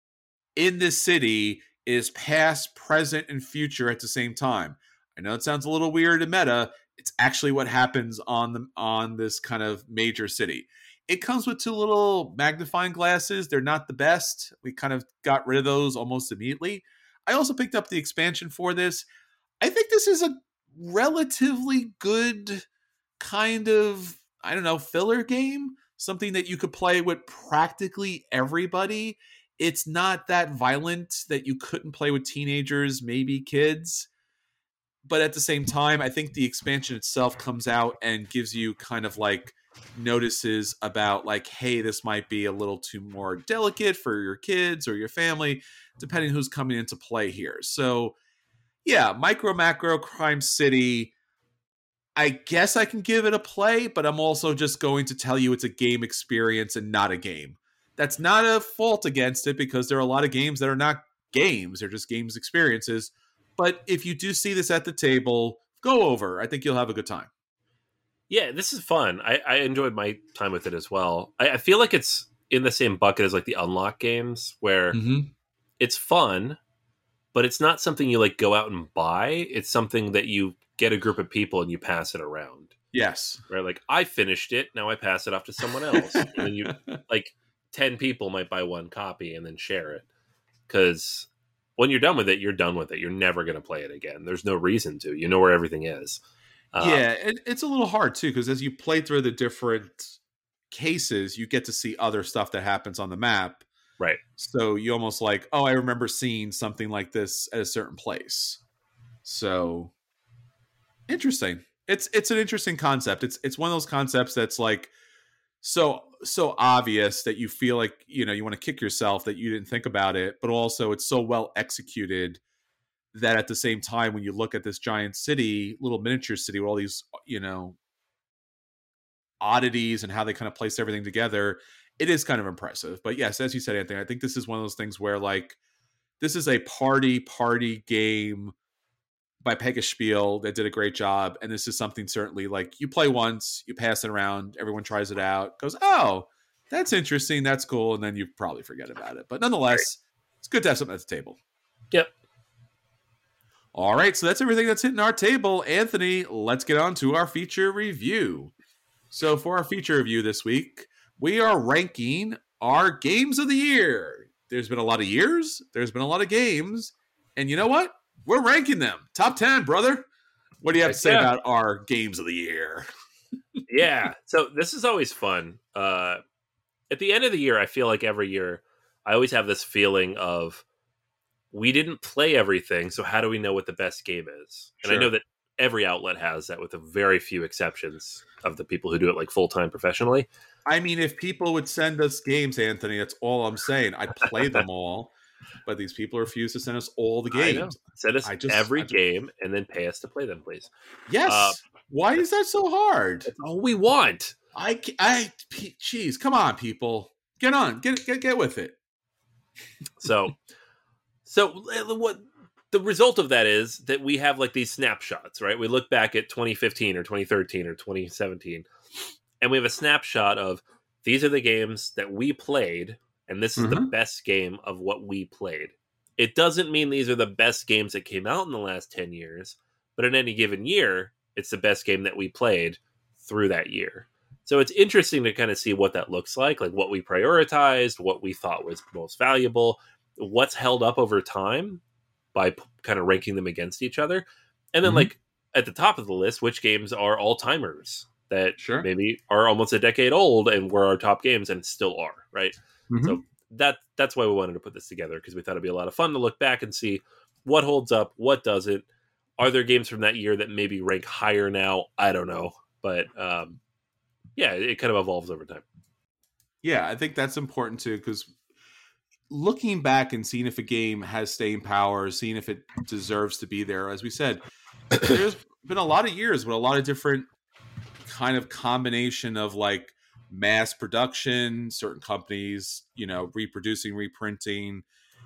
in this city is past, present, and future at the same time. I know it sounds a little weird and meta. It's actually what happens on the on this kind of major city. It comes with two little magnifying glasses. They're not the best. We kind of got rid of those almost immediately. I also picked up the expansion for this. I think this is a relatively good kind of, I don't know, filler game. Something that you could play with practically everybody. It's not that violent that you couldn't play with teenagers, maybe kids. But at the same time, I think the expansion itself comes out and gives you kind of like notices about like, hey, this might be a little too more delicate for your kids or your family, depending who's coming into play here. So yeah, Micro Macro Crime City, I guess I can give it a play, but I'm also just going to tell you it's a game experience and not a game. That's not a fault against it because there are a lot of games that are not games. They're just games experiences. But if you do see this at the table, go over. I think you'll have a good time. Yeah, this is fun. I, I enjoyed my time with it as well. I, I feel like it's in the same bucket as like the Unlock games where mm-hmm. it's fun, but it's not something you like go out and buy. It's something that you get a group of people and you pass it around. Yes. Right? Like, I finished it. Now I pass it off to someone else. And then you, like, ten people might buy one copy and then share it. Because when you're done with it, you're done with it. You're never going to play it again. There's no reason to. You know where everything is. Um, yeah, it, it's a little hard, too, because as you play through the different cases, you get to see other stuff that happens on the map. Right. So you almost like, oh, I remember seeing something like this at a certain place. So interesting. It's it's an interesting concept. It's it's one of those concepts that's like so so obvious that you feel like, you know, you want to kick yourself that you didn't think about it, but also it's so well executed that at the same time, when you look at this giant city, little miniature city with all these, you know, oddities and how they kind of place everything together, it is kind of impressive. But yes, as you said, Anthony, I think this is one of those things where like, this is a party party game by Pegaspiel that did a great job. And this is something certainly like you play once, you pass it around, everyone tries it out, goes, oh, that's interesting, that's cool. And then you probably forget about it. But nonetheless, it's good to have something at the table. Yep. All right, so that's everything that's hitting our table. Anthony, let's get on to our feature review. So for our feature review this week, we are ranking our games of the year. There's been a lot of years. There's been a lot of games. And you know what? We're ranking them. Top ten, brother. What do you have to say yeah. about our games of the year? Yeah. So this is always fun. Uh, at the end of the year, I feel like every year, I always have this feeling of, we didn't play everything, so how do we know what the best game is? And sure. I know that every outlet has that with a very few exceptions of the people who do it like full-time professionally. I mean, if people would send us games, Anthony, that's all I'm saying. I'd play them all, but these people refuse to send us all the games. Send us just, every just... game and then pay us to play them, please. Yes. Uh, Why is that so hard? That's all we want. I, I, geez, come on, people. Get on. Get, get, get with it. So... So what the result of that is that we have like these snapshots, right? We look back at twenty fifteen or twenty thirteen or twenty seventeen, and we have a snapshot of these are the games that we played, and this is mm-hmm. the best game of what we played. It doesn't mean these are the best games that came out in the last ten years, but in any given year, it's the best game that we played through that year. So it's interesting to kind of see what that looks like, like what we prioritized, what we thought was most valuable, what's held up over time by p- kind of ranking them against each other. And then mm-hmm. like at the top of the list, which games are all-timers that sure. maybe are almost a decade old and were our top games and still are, right? Mm-hmm. So that that's why we wanted to put this together, because we thought it'd be a lot of fun to look back and see what holds up, what doesn't. Are there games from that year that maybe rank higher now? I don't know. But um, yeah, it kind of evolves over time. Yeah, I think that's important too, because looking back and seeing if a game has staying power, seeing if it deserves to be there, as we said, there's been a lot of years with a lot of different kind of combination of like mass production, certain companies, you know, reproducing, reprinting,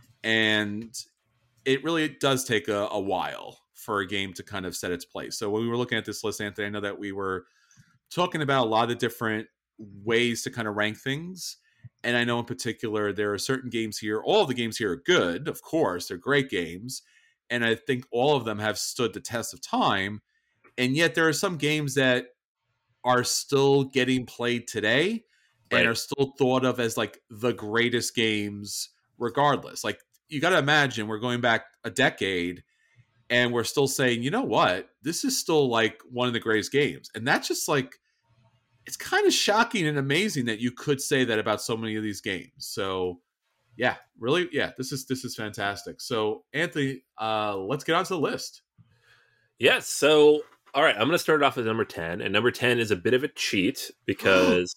and it really does take a, a while for a game to kind of set its place. So when we were looking at this list, Anthony, I know that we were talking about a lot of different ways to kind of rank things. And I know in particular, there are certain games here. All of the games here are good. Of course, they're great games. And I think all of them have stood the test of time. And yet there are some games that are still getting played today and right. are still thought of as like the greatest games regardless. Like you got to imagine we're going back a decade and we're still saying, you know what, this is still like one of the greatest games. And that's just like, it's kind of shocking and amazing that you could say that about so many of these games. So yeah, really. Yeah, this is, this is fantastic. So Anthony, uh, let's get on to the list. Yes. Yeah, so, all right, I'm going to start off with number ten, and number ten is a bit of a cheat because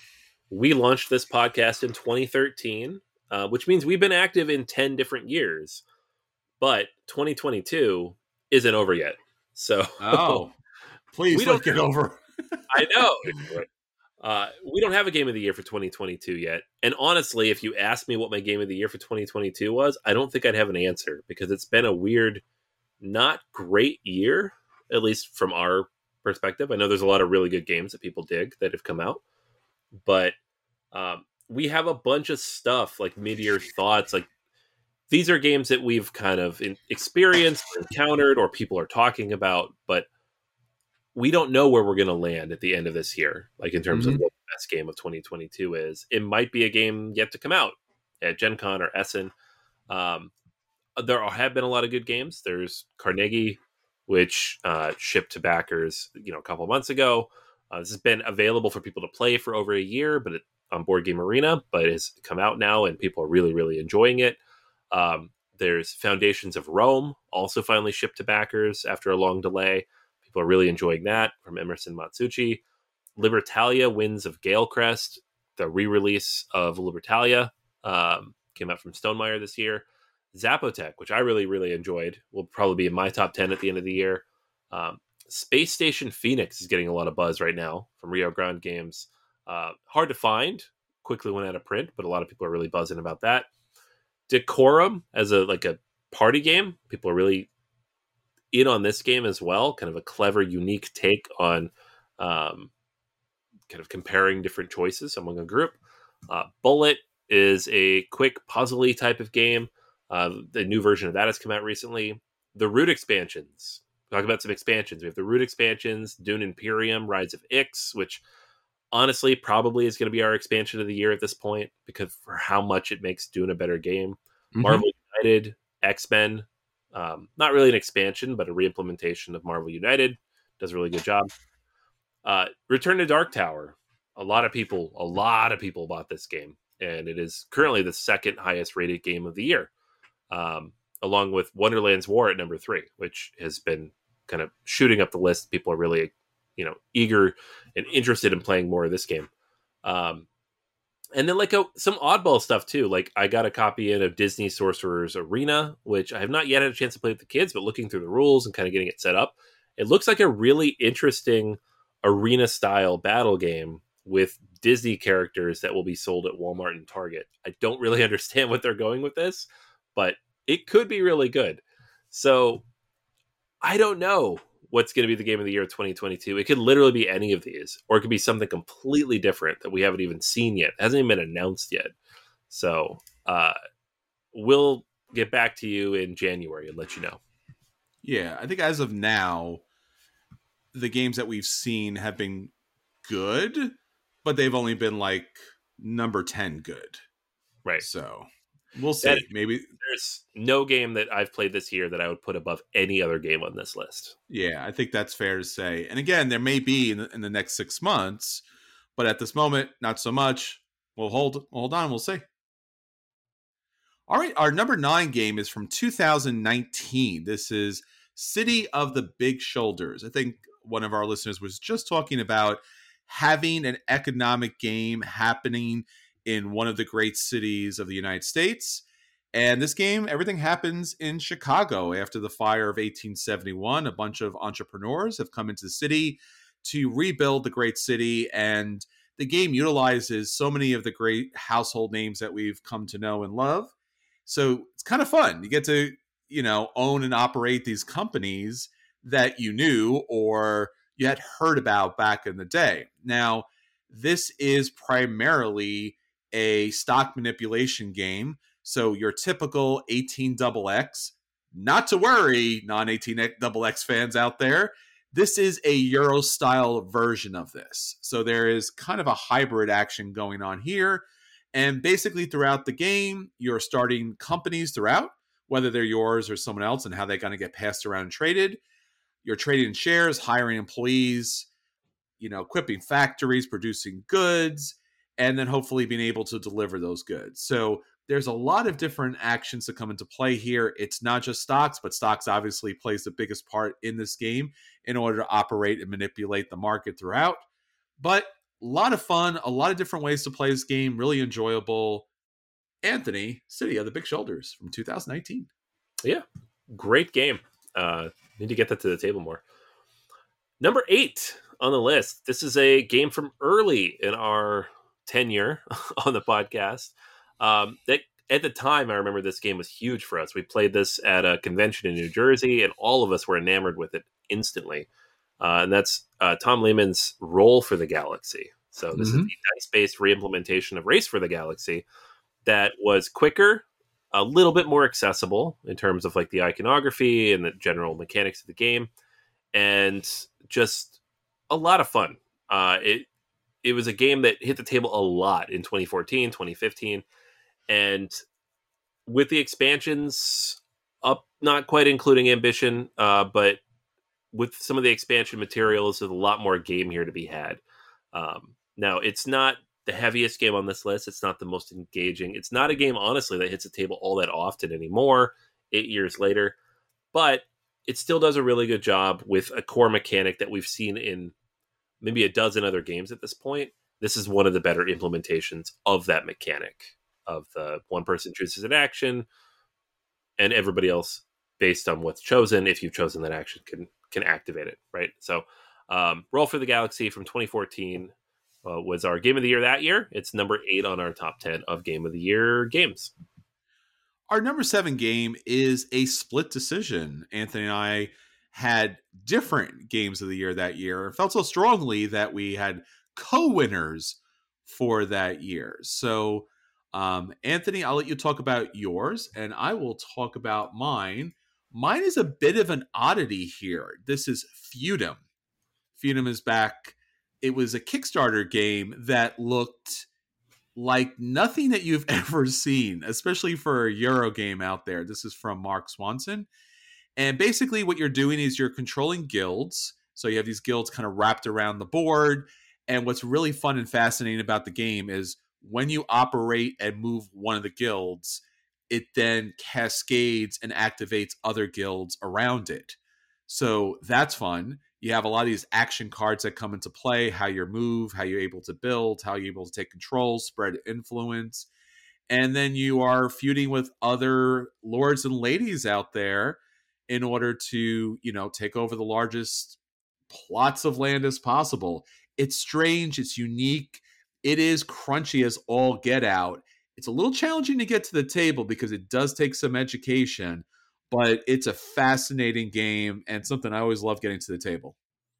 we launched this podcast in twenty thirteen, uh, which means we've been active in ten different years, but twenty twenty-two isn't over yet. So, oh, please we don't get over. I know. Uh, we don't have a game of the year for twenty twenty-two yet. And honestly, if you asked me what my game of the year for twenty twenty-two was, I don't think I'd have an answer because it's been a weird, not great year, at least from our perspective. I know there's a lot of really good games that people dig that have come out, but um, we have a bunch of stuff like mid-year thoughts. Like these are games that we've kind of in- experienced or encountered or people are talking about, but we don't know where we're going to land at the end of this year, like in terms mm-hmm. of what the best game of twenty twenty-two is. It might be a game yet to come out at Gen Con or Essen. Um, there are, have been a lot of good games. There's Carnegie, which uh, shipped to backers, you know, a couple of months ago. Uh, this has been available for people to play for over a year, but it, on Board Game Arena, but it's come out now and people are really, really enjoying it. Um, there's Foundations of Rome, also finally shipped to backers after a long delay. People are really enjoying that from Emerson Matsuuchi. Libertalia, Winds of Galecrest, the re-release of Libertalia, um, came out from Stonemaier this year. Zapotec, which I really, really enjoyed, will probably be in my top ten at the end of the year. Um, Space Station Phoenix is getting a lot of buzz right now from Rio Grande Games. Uh, hard to find, quickly went out of print, but a lot of people are really buzzing about that. Decorum as a like a party game, people are really in on this game as well. Kind of a clever, unique take on um, kind of comparing different choices among a group. Uh, Bullet is a quick puzzly type of game. Uh, the new version of that has come out recently. The Root expansions. Talk about some expansions. We have the Root expansions, Dune Imperium, Rides of Ix, which honestly probably is going to be our expansion of the year at this point because for how much it makes Dune a better game. Mm-hmm. Marvel United, X-Men. Um, not really an expansion, but a re-implementation of Marvel United. Does a really good job. Uh, Return to Dark Tower. A lot of people, a lot of people bought this game, and it is currently the second highest rated game of the year, um, along with Wonderland's War at number three, which has been kind of shooting up the list. People are really, you know, eager and interested in playing more of this game. Um, And then like a, some oddball stuff too. Like I got a copy in of Disney Sorcerer's Arena, which I have not yet had a chance to play with the kids, but looking through the rules and kind of getting it set up, it looks like a really interesting arena style battle game with Disney characters that will be sold at Walmart and Target. I don't really understand what they're going with this, but it could be really good. So I don't know what's going to be the game of the year of twenty twenty-two. It could literally be any of these, or it could be something completely different that we haven't even seen yet. It hasn't even been announced yet. So uh, we'll get back to you in January and let you know. Yeah, I think as of now, the games that we've seen have been good, but they've only been like number ten good. Right. So we'll see. That, Maybe there's no game that I've played this year that I would put above any other game on this list. Yeah, I think that's fair to say. And again, there may be in the, in the next six months, but at this moment, not so much. We'll hold, we'll hold on. We'll see. All right, our number nine game is from two thousand nineteen. This is City of the Big Shoulders. I think one of our listeners was just talking about having an economic game happening in one of the great cities of the United States. And this game, everything happens in Chicago after the fire of eighteen seventy-one. A bunch of entrepreneurs have come into the city to rebuild the great city. And the game utilizes so many of the great household names that we've come to know and love. So it's kind of fun. You get to, you know, own and operate these companies that you knew or you had heard about back in the day. Now, this is primarily a stock manipulation game. So your typical eighteen X X, not to worry, non eighteen X X fans out there, this is a Euro style version of this. So there is kind of a hybrid action going on here. And basically throughout the game, you're starting companies throughout, whether they're yours or someone else, and how they're going to get passed around and traded. You're trading in shares, hiring employees, you know, equipping factories, producing goods, and then hopefully being able to deliver those goods. So there's a lot of different actions that come into play here. It's not just stocks, but stocks obviously plays the biggest part in this game in order to operate and manipulate the market throughout. But a lot of fun, a lot of different ways to play this game, really enjoyable. Anthony, City of the Big Shoulders from two thousand nineteen. Yeah, great game. Uh, need to get that to the table more. Number eight on the list. This is a game from early in our tenure on the podcast. Um, that at the time, I remember this game was huge for us. We played this at a convention in New Jersey, and all of us were enamored with it instantly. Uh, and that's uh, Tom Lehman's Roll for the Galaxy. So this mm-hmm. is the dice-based reimplementation of Race for the Galaxy that was quicker, a little bit more accessible in terms of like the iconography and the general mechanics of the game, and just a lot of fun. Uh, it it was a game that hit the table a lot in twenty fourteen, twenty fifteen, and with the expansions up, not quite including Ambition, uh, but with some of the expansion materials, there's a lot more game here to be had. Um, now, it's not the heaviest game on this list. It's not the most engaging. It's not a game, honestly, that hits the table all that often anymore, eight years later. But it still does a really good job with a core mechanic that we've seen in maybe a dozen other games at this point. This is one of the better implementations of that mechanic, of the one person chooses an action, and everybody else, based on what's chosen, if you've chosen that action, can can activate it, right? So um, Roll for the Galaxy from twenty fourteen uh, was our game of the year that year. It's number eight on our top ten of game of the year games. Our number seven game is a split decision. Anthony and I had different games of the year that year. It felt so strongly that we had co-winners for that year. So um, Anthony, I'll let you talk about yours, and I will talk about mine. Mine is a bit of an oddity here. This is Feudum. Feudum is back. It was a Kickstarter game that looked like nothing that you've ever seen, especially for a Euro game out there. This is from Mark Swanson. And basically what you're doing is you're controlling guilds. So you have these guilds kind of wrapped around the board. And what's really fun and fascinating about the game is when you operate and move one of the guilds, it then cascades and activates other guilds around it. So that's fun. You have a lot of these action cards that come into play, how you move, how you're able to build, how you're able to take control, spread influence. And then you are feuding with other lords and ladies out there in order to, you know, take over the largest plots of land as possible. It's strange. It's unique. It is crunchy as all get out. It's a little challenging to get to the table because it does take some education, but it's a fascinating game and something I always love getting to the table.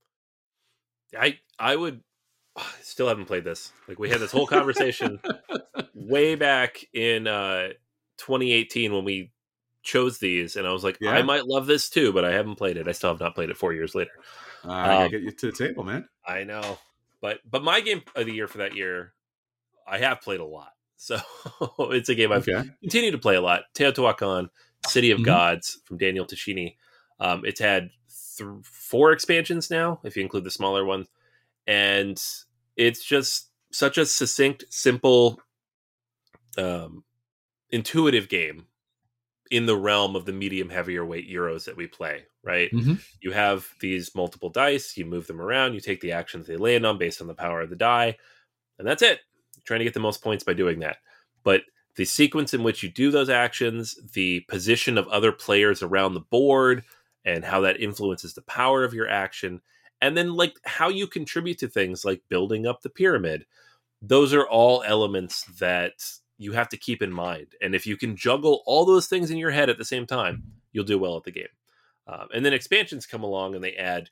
I I would I still haven't played this. Like we had this whole conversation way back in uh, twenty eighteen when we chose these, and I was like, Yeah. I might love this too, but I haven't played it. I still have not played it four years later. Uh, I gotta Um, get you to the table, man. I know, but but my game of the year for that year, I have played a lot, so it's a game I've Okay. continued to play a lot. Teotihuacan, City of Mhm. Gods from Daniel Tascini. Um, it's had th- four expansions now, if you include the smaller one, and it's just such a succinct, simple, um, intuitive game in the realm of the medium heavier weight Euros that we play, right? Mhm. You have these multiple dice, you move them around, you take the actions they land on based on the power of the die, and that's it. You're trying to get the most points by doing that. But the sequence in which you do those actions, the position of other players around the board, and how that influences the power of your action, and then like how you contribute to things like building up the pyramid, those are all elements that you have to keep in mind. And if you can juggle all those things in your head at the same time, you'll do well at the game. Um, and then expansions come along and they add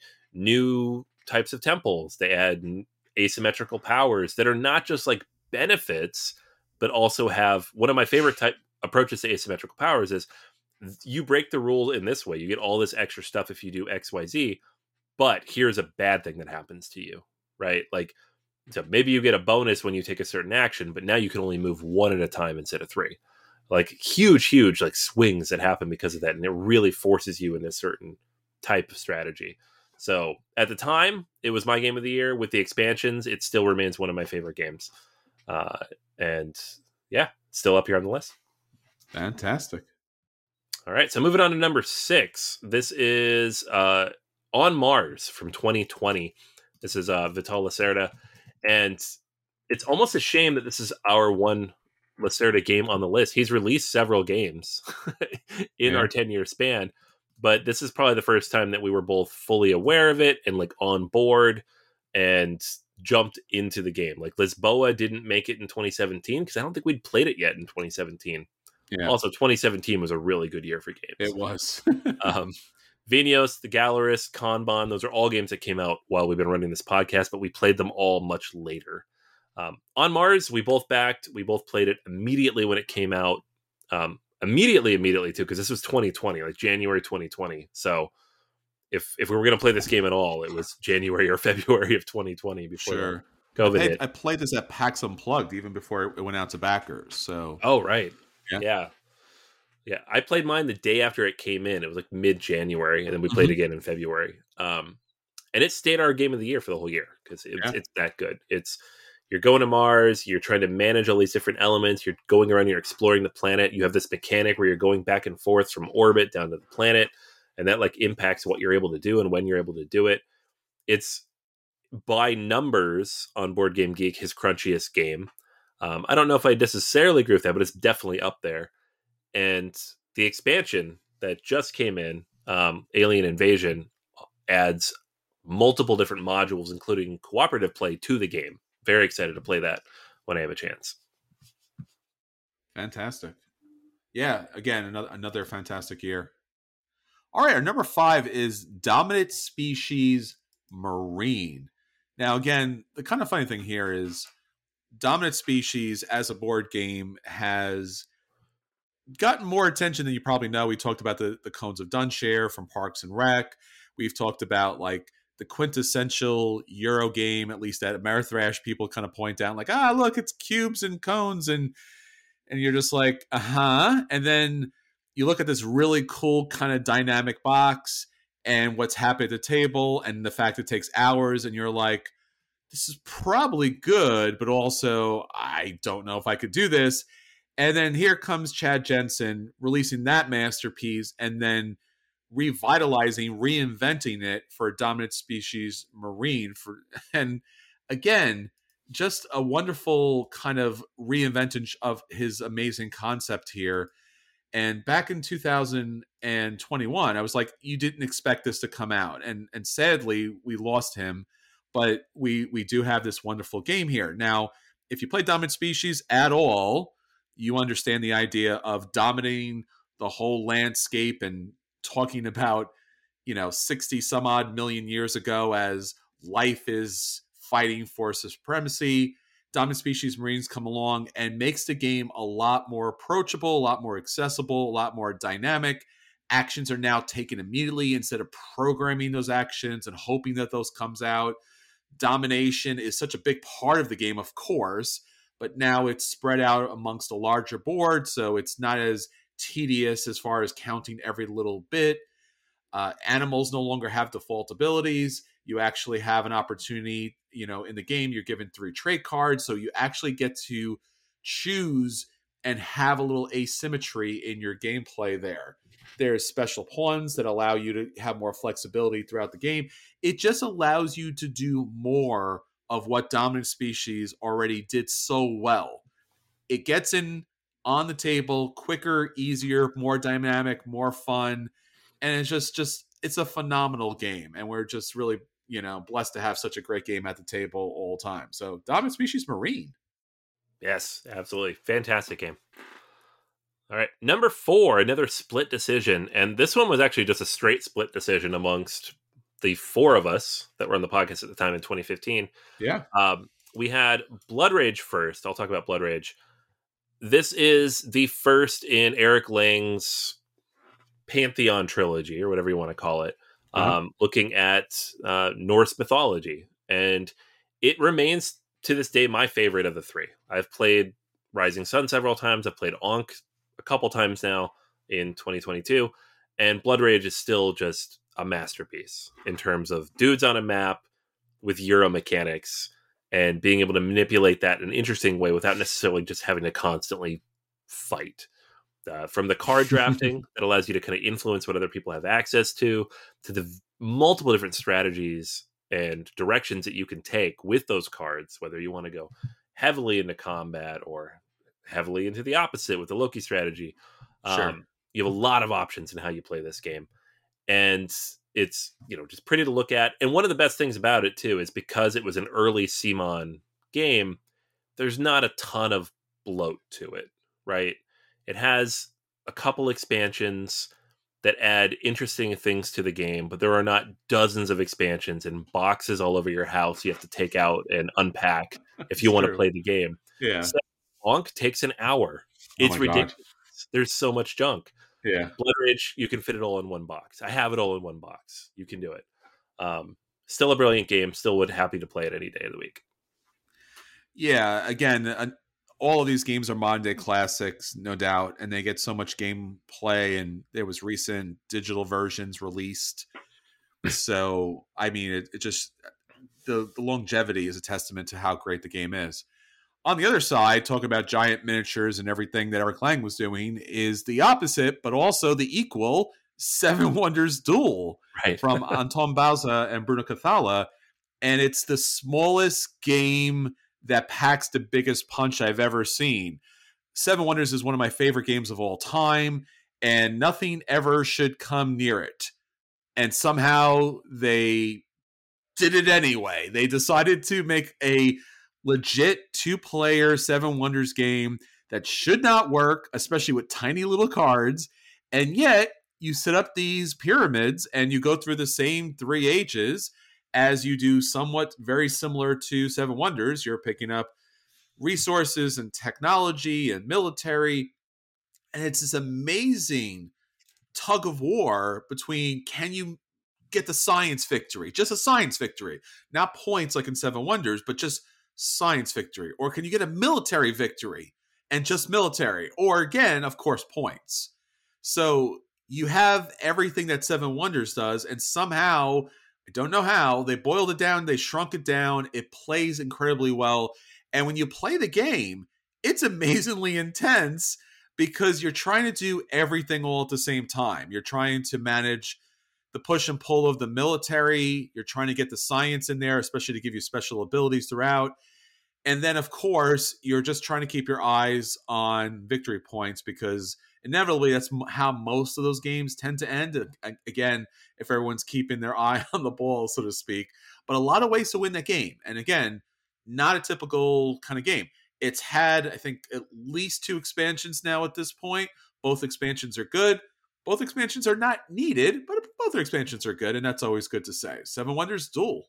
new types of temples. They add asymmetrical powers that are not just like benefits, but also have one of my favorite type approaches to asymmetrical powers is you break the rule in this way. You get all this extra stuff if you do X, Y, Z, but here's a bad thing that happens to you, right? Like, so maybe you get a bonus when you take a certain action, but now you can only move one at a time instead of three. Like huge, huge like swings that happen because of that. And it really forces you in this certain type of strategy. So at the time, it was my game of the year. With the expansions, it still remains one of my favorite games. Uh, and yeah, still up here on the list. Fantastic. All right, so moving on to number six. This is uh, On Mars from twenty twenty. This is uh, Vital Lacerda. And it's almost a shame that this is our one Lacerda game on the list. He's released several games in Yeah. our ten-year span, but this is probably the first time that we were both fully aware of it and like on board and jumped into the game. Like Lisboa didn't make it in twenty seventeen because I don't think we'd played it yet in twenty seventeen. Yeah. Also, twenty seventeen was a really good year for games. It was. um, Venios, The Gallerist, Kanban, those are all games that came out while we've been running this podcast, but we played them all much later. Um, On Mars, we both backed. We both played it immediately when it came out. Um, immediately, immediately, too, because this was twenty twenty, like January twenty twenty. So if if we were going to play this game at all, it was January or February of twenty twenty before Sure. COVID I played, hit. I played this at PAX Unplugged even before it went out to backers. So Oh, right. Yeah. Yeah. Yeah. I played mine the day after it came in. It was like mid-January, and then we played Mhm. again in February. Um, and it stayed our game of the year for the whole year because it's, Yeah. it's that good. It's you're going to Mars, you're trying to manage all these different elements, you're going around, you're exploring the planet. You have this mechanic where you're going back and forth from orbit down to the planet, and that like impacts what you're able to do and when you're able to do it. It's by numbers on Board Game Geek his crunchiest game. Um, I don't know if I necessarily agree with that, but it's definitely up there. And the expansion that just came in, um, Alien Invasion, adds multiple different modules, including cooperative play, to the game. Very excited to play that when I have a chance. fantastic. Yeah, again, another another fantastic year. All right, our number five is Dominant Species Marine. Now, again, the kind of funny thing here is Dominant Species as a board game has gotten more attention than you probably know. We talked about the, the Cones of Dunshire from Parks and Rec. We've talked about like the quintessential Euro game, at least at Amerithrash, people kind of point out like, ah, look, it's cubes and cones. And, and you're just like, uh-huh. And then you look at this really cool kind of dynamic box and what's happened at the table and the fact it takes hours. And you're like, this is probably good, but also I don't know if I could do this. And then here comes Chad Jensen releasing that masterpiece and then revitalizing, reinventing it for Dominant Species Marine. For and again, just a wonderful kind of reinvention of his amazing concept here. And back in two thousand twenty-one, I was like, you didn't expect this to come out. And and sadly, we lost him. But we we do have this wonderful game here. Now, if you play Dominant Species at all, you understand the idea of dominating the whole landscape and talking about, you know, sixty some odd million years ago as life is fighting for supremacy. Dominant Species Marines come along and makes the game a lot more approachable, a lot more accessible, a lot more dynamic. Actions are now taken immediately instead of programming those actions and hoping that those comes out. Domination is such a big part of the game, of course, but now it's spread out amongst a larger board, so it's not as tedious as far as counting every little bit. Uh, animals no longer have default abilities. You actually have an opportunity, you know, in the game, you're given three trait cards, so you actually get to choose and have a little asymmetry in your gameplay there. There's special pawns that allow you to have more flexibility throughout the game. It just allows you to do more of what Dominant Species already did so well. It gets in on the table quicker, easier, more dynamic, more fun. And it's just, just, it's a phenomenal game. And we're just really, you know, blessed to have such a great game at the table all the time. So Dominant Species Marine. Yes, absolutely. Fantastic game. All right. Number four, another split decision. And this one was actually just a straight split decision amongst the four of us that were on the podcast at the time in twenty fifteen. Yeah. Um, we had Blood Rage first. I'll talk about Blood Rage. This is the first in Eric Lang's Pantheon trilogy, or whatever you want to call it, uh-huh. um, looking at uh, Norse mythology. And it remains, to this day, my favorite of the three. I've played Rising Sun several times. I've played Ankh a couple times now in twenty twenty-two. And Blood Rage is still just a masterpiece in terms of dudes on a map with Euro mechanics and being able to manipulate that in an interesting way without necessarily just having to constantly fight. Uh, from the card drafting that allows you to kind of influence what other people have access to, to the multiple different strategies and directions that you can take with those cards, whether you want to go heavily into combat or heavily into the opposite with the Loki strategy. Sure. Um, you have a lot of options in how you play this game. And it's, you know, just pretty to look at. And one of the best things about it, too, is because it was an early C M O N game, there's not a ton of bloat to it, right? It has a couple expansions that add interesting things to the game, but there are not dozens of expansions and boxes all over your house you have to take out and unpack if you want to play the game. Yeah. So Ankh takes an hour. It's oh ridiculous. God. There's so much junk. Yeah. Blood Rage, you can fit it all in one box. I have it all in one box. You can do it. Um, still a brilliant game. Still would happy to play it any day of the week. Yeah. Again, uh, all of these games are modern day classics, no doubt, and they get so much gameplay. And there was recent digital versions released. So, I mean, it, it just the the longevity is a testament to how great the game is. On the other side, talk about giant miniatures and everything that Eric Lang was doing is the opposite, but also the equal Seven Wonders Duel right. from Anton Bauza and Bruno Cathala. And it's the smallest game that packs the biggest punch I've ever seen. Seven Wonders is one of my favorite games of all time, and nothing ever should come near it. And somehow they did it anyway. They decided to make a legit two-player Seven Wonders game that should not work, especially with tiny little cards, and yet you set up these pyramids and you go through the same three ages as you do somewhat very similar to Seven Wonders. You're picking up resources and technology and military, and it's this amazing tug of war between can you get the science victory, just a science victory, not points like in Seven Wonders, but just science victory, or can you get a military victory and just military, or again, of course, points. So you have everything that Seven Wonders does, and somehow, I don't know how, they boiled it down, they shrunk it down, it plays incredibly well, and when you play the game, it's amazingly intense because you're trying to do everything all at the same time. You're trying to manage the push and pull of the military, you're trying to get the science in there, especially to give you special abilities throughout. And then, of course, you're just trying to keep your eyes on victory points because inevitably that's how most of those games tend to end. Again, if everyone's keeping their eye on the ball, so to speak. But a lot of ways to win that game. And again, not a typical kind of game. It's had, I think, at least two expansions now at this point, Both expansions are good. Both expansions are not needed, but both expansions are good, and that's always good to say. Seven Wonders Duel.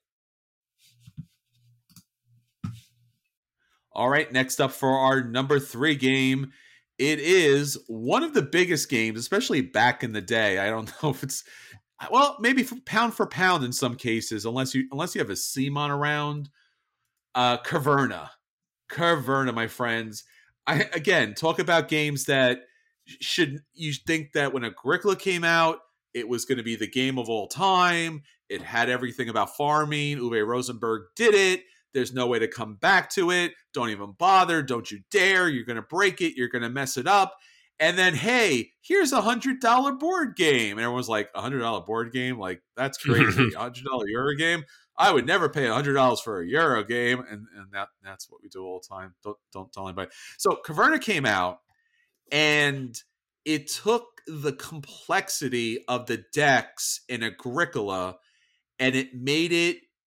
All right, next up for our number three game, it is one of the biggest games, especially back in the day. I don't know if it's, well, maybe for pound for pound in some cases, unless you unless you have a Simon around. Uh, Caverna. Caverna, my friends. I again talk about games that should you think that when Agricola came out, it was going to be the game of all time. It had everything about farming. Uwe Rosenberg did it. There's no way to come back to it. Don't even bother. Don't you dare. You're going to break it. You're going to mess it up. And then, hey, here's a one hundred dollars board game. And everyone's like, a one hundred dollars board game? Like, that's crazy. a one hundred dollars Euro game? I would never pay one hundred dollars for a Euro game. And, and that that's what we do all the time. Don't, don't tell anybody. So Caverna came out, and it took the complexity of the decks in Agricola, and it made it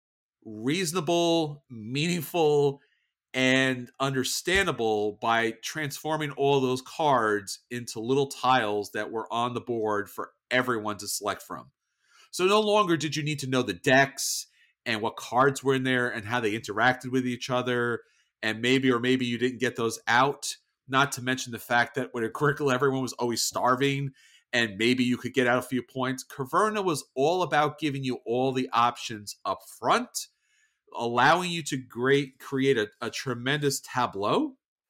reasonable, meaningful, and understandable by transforming all those cards into little tiles that were on the board for everyone to select from. So no longer did you need to know the decks and what cards were in there and how they interacted with each other, and maybe or maybe you didn't get those out, not to mention the fact that with Agricola everyone was always starving and maybe you could get out a few points. Caverna was all about giving you all the options up front, allowing you to great create a, a tremendous tableau.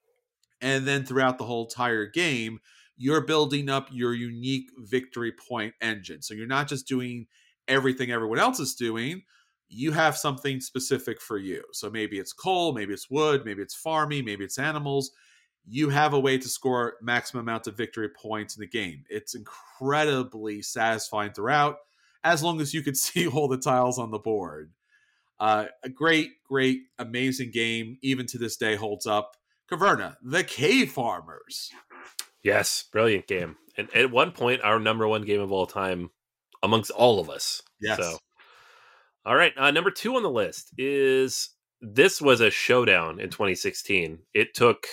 And then throughout the whole entire game, you're building up your unique victory point engine. So you're not just doing everything everyone else is doing. You have something specific for you. So maybe it's coal, maybe it's wood, maybe it's farming, maybe it's animals. You have a way to score maximum amount of victory points in the game. It's incredibly satisfying throughout, as long as you could see all the tiles on the board. Uh, a great, great, amazing game. Even to this day holds up. Caverna, the Cave Farmers. Yes, brilliant game. And at one point, our number one game of all time amongst all of us. Yes. So, all right. Uh, number two on the list is, this was a showdown in twenty sixteen. It took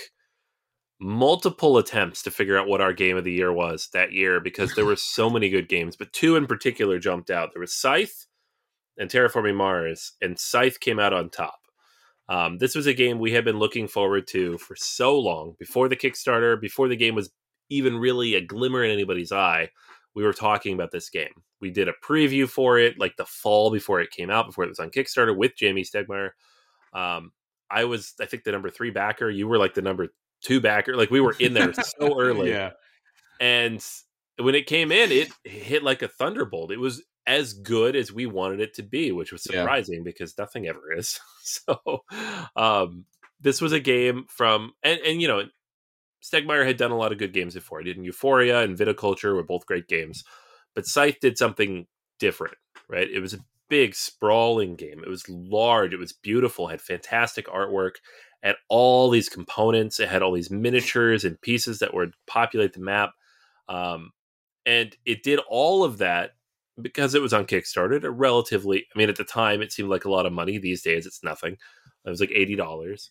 multiple attempts to figure out what our game of the year was that year because there were so many good games, but two in particular jumped out. There was Scythe and Terraforming Mars, and Scythe came out on top. Um, this was a game we had been looking forward to for so long. Before the Kickstarter, before the game was even really a glimmer in anybody's eye, we were talking about this game. We did a preview for it like the fall before it came out, before it was on Kickstarter with Jamie Stegmaier. Um, I was, I think, the number three backer. You were like the number two backer. Like, we were in there so early. Yeah. And when it came in, it hit like a thunderbolt. It was as good as we wanted it to be, which was surprising yeah. because nothing ever is. So um, this was a game from, and, and you know, Stegmaier had done a lot of good games before. He did Euphoria and Viticulture were both great games, but Scythe did something different, right? It was a big sprawling game. It was large. It was beautiful. It had fantastic artwork. It had all these components. It had all these miniatures and pieces that would populate the map. Um, and it did all of that because it was on Kickstarter. At a relatively, I mean, at the time, it seemed like a lot of money. These days, it's nothing. It was like eighty dollars.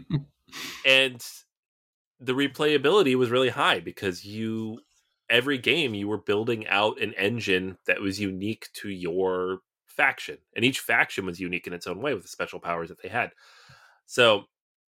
And the replayability was really high because you, every game, you were building out an engine that was unique to your faction. And each faction was unique in its own way with the special powers that they had. So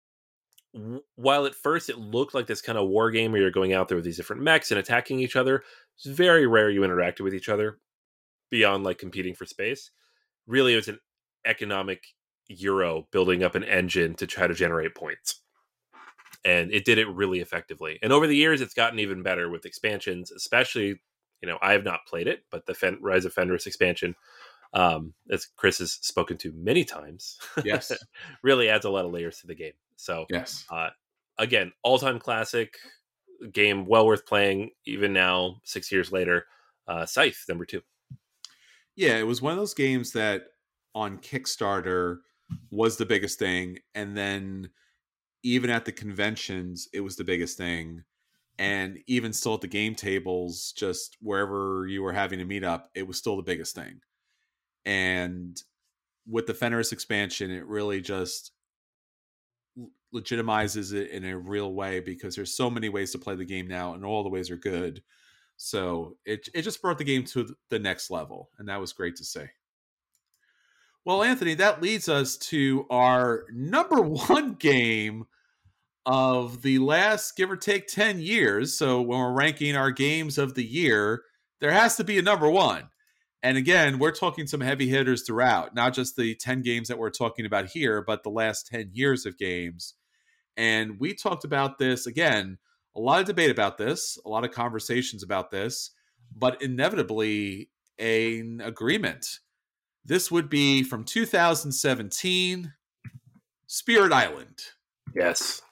w- while at first it looked like this kind of war game where you're going out there with these different mechs and attacking each other, it's very rare you interacted with each other beyond like competing for space. Really, it was an economic Euro building up an engine to try to generate points. And it did it really effectively. And over the years, it's gotten even better with expansions, especially, you know, I have not played it, but the Fen- Rise of Fenris expansion, um, as Chris has spoken to many times, yes, really adds a lot of layers to the game. So, yes, uh, again, all-time classic game, well worth playing, even now, six years later. Uh, Scythe, number two. Yeah, it was one of those games that on Kickstarter was the biggest thing, and then even at the conventions, it was the biggest thing. And even still at the game tables, just wherever you were having a meetup, it was still the biggest thing. And with the Fenris expansion, it really just legitimizes it in a real way, because there's so many ways to play the game now, and all the ways are good. So it it just brought the game to the next level, and that was great to see. Well, Anthony, that leads us to our number one game of the last, give or take, ten years. So when we're ranking our games of the year, there has to be a number one. And again, we're talking some heavy hitters throughout, not just the ten games that we're talking about here, but the last ten years of games. And we talked about this, again, a lot of debate about this, a lot of conversations about this, but inevitably an agreement. This would be from two thousand seventeen, Spirit Island. Yes.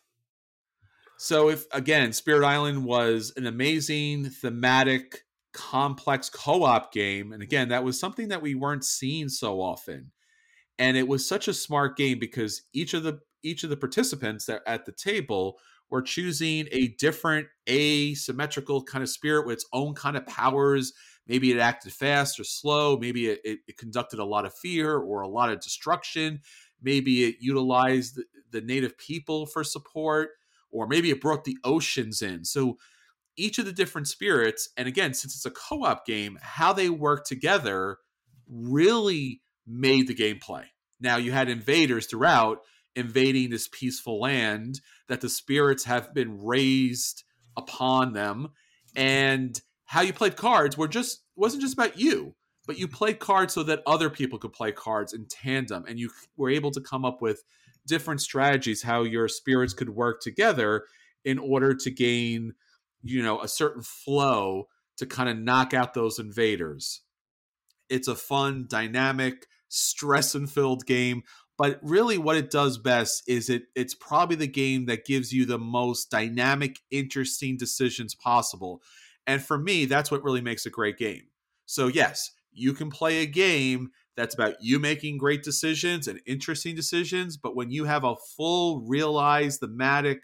So if, again, Spirit Island was an amazing thematic, complex co-op game. And again, that was something that we weren't seeing so often. And it was such a smart game because each of the each of the participants that at the table were choosing a different asymmetrical kind of spirit with its own kind of powers. Maybe it acted fast or slow. Maybe it, it, it conducted a lot of fear or a lot of destruction. Maybe it utilized the, the native people for support, or maybe it brought the oceans in. So each of the different spirits, and again, since it's a co-op game, how they work together really made the gameplay. Now, you had invaders throughout invading this peaceful land that the spirits have been raised upon them, and how you played cards were just wasn't just about you, but you played cards so that other people could play cards in tandem, and you were able to come up with different strategies how your spirits could work together in order to gain, you know, a certain flow to kind of knock out those invaders. It's a fun, dynamic, stress-filled game, but really what it does best is it it's probably the game that gives you the most dynamic, interesting decisions possible. And for me, that's what really makes a great game. So yes, you can play a game that's about you making great decisions and interesting decisions, but when you have a full, realized, thematic,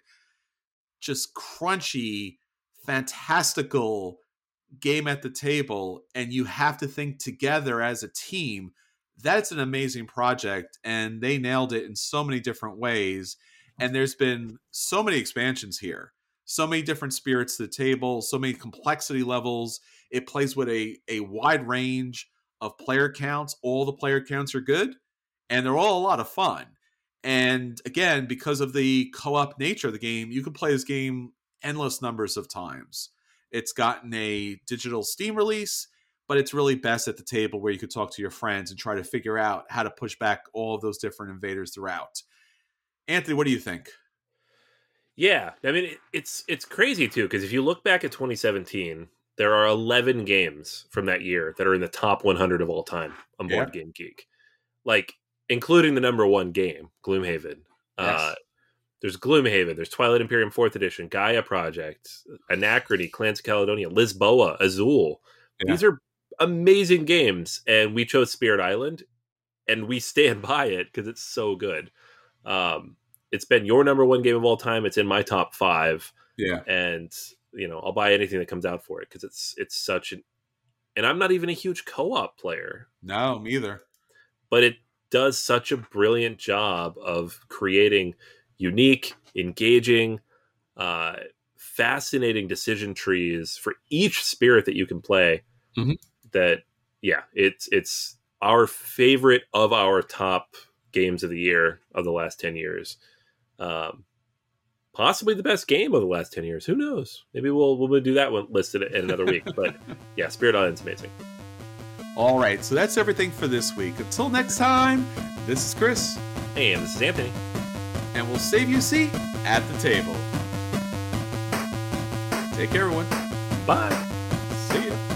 just crunchy, fantastical game at the table, and you have to think together as a team, that's an amazing project, and they nailed it in so many different ways. And there's been so many expansions here, so many different spirits to the table, so many complexity levels. It plays with a, a wide range of player counts. All the player counts are good, and they're all a lot of fun. And again, because of the co-op nature of the game, you can play this game endless numbers of times. It's gotten a digital Steam release, but it's really best at the table where you could talk to your friends and try to figure out how to push back all of those different invaders throughout. Anthony, what do you think? Yeah, I mean, it, it's it's crazy, too, because if you look back at twenty seventeen, there are eleven games from that year that are in the top one hundred of all time on Board Yeah. Game Geek. Like, including the number one game, Gloomhaven. Yes. Uh, there's Gloomhaven, there's Twilight Imperium fourth Edition, Gaia Project, Anachrony, Clans of Caledonia, Lisboa, Azul. Yeah. These are amazing games, and we chose Spirit Island, and we stand by it because it's so good. Um, it's been your number one game of all time. It's in my top five. Yeah. And, you know, I'll buy anything that comes out for it because it's it's such an... And I'm not even a huge co-op player. No, me either. But it does such a brilliant job of creating unique, engaging, uh, fascinating decision trees for each spirit that you can play. Mhm. That, yeah, it's it's our favorite of our top games of the year of the last ten years. Um, possibly the best game of the last ten years. Who knows? Maybe we'll we'll do that one listed in another week. But yeah, Spirit Island's amazing. All right, so that's everything for this week. Until next time, this is Chris, And this is Anthony. and we'll save you a seat at the table. Take care, everyone. Bye. See ya.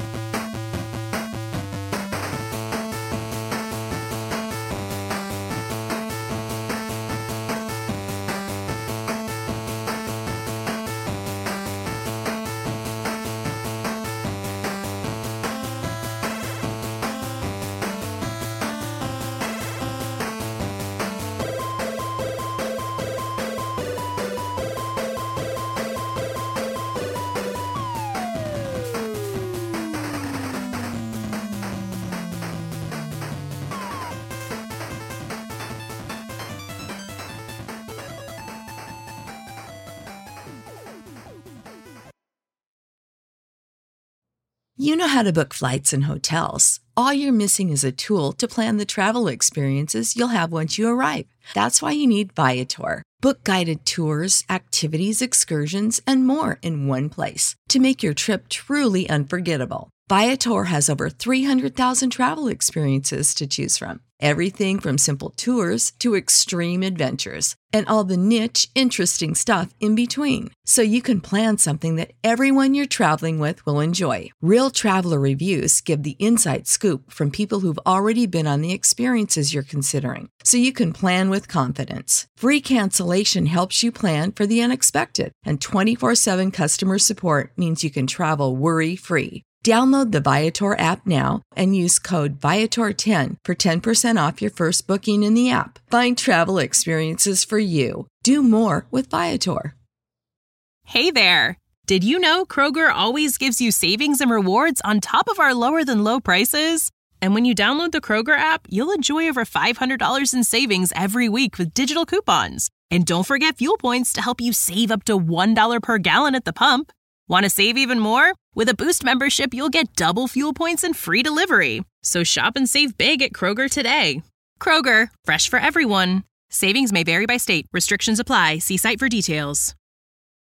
You know how to book flights and hotels. All you're missing is a tool to plan the travel experiences you'll have once you arrive. That's why you need Viator. Book guided tours, activities, excursions, and more in one place to make your trip truly unforgettable. Viator has over three hundred thousand travel experiences to choose from. Everything from simple tours to extreme adventures and all the niche, interesting stuff in between. So you can plan something that everyone you're traveling with will enjoy. Real traveler reviews give the inside scoop from people who've already been on the experiences you're considering. So you can plan with confidence. Free cancellation helps you plan for the unexpected. And twenty-four seven customer support means you can travel worry-free. Download the Viator app now and use code Viator ten for ten percent off your first booking in the app. Find travel experiences for you. Do more with Viator. Hey there! Did you know Kroger always gives you savings and rewards on top of our lower than low prices? And when you download the Kroger app, you'll enjoy over five hundred dollars in savings every week with digital coupons. And don't forget fuel points to help you save up to one dollar per gallon at the pump. Want to save even more? With a Boost membership, you'll get double fuel points and free delivery. So shop and save big at Kroger today. Kroger, fresh for everyone. Savings may vary by state. Restrictions apply. See site for details.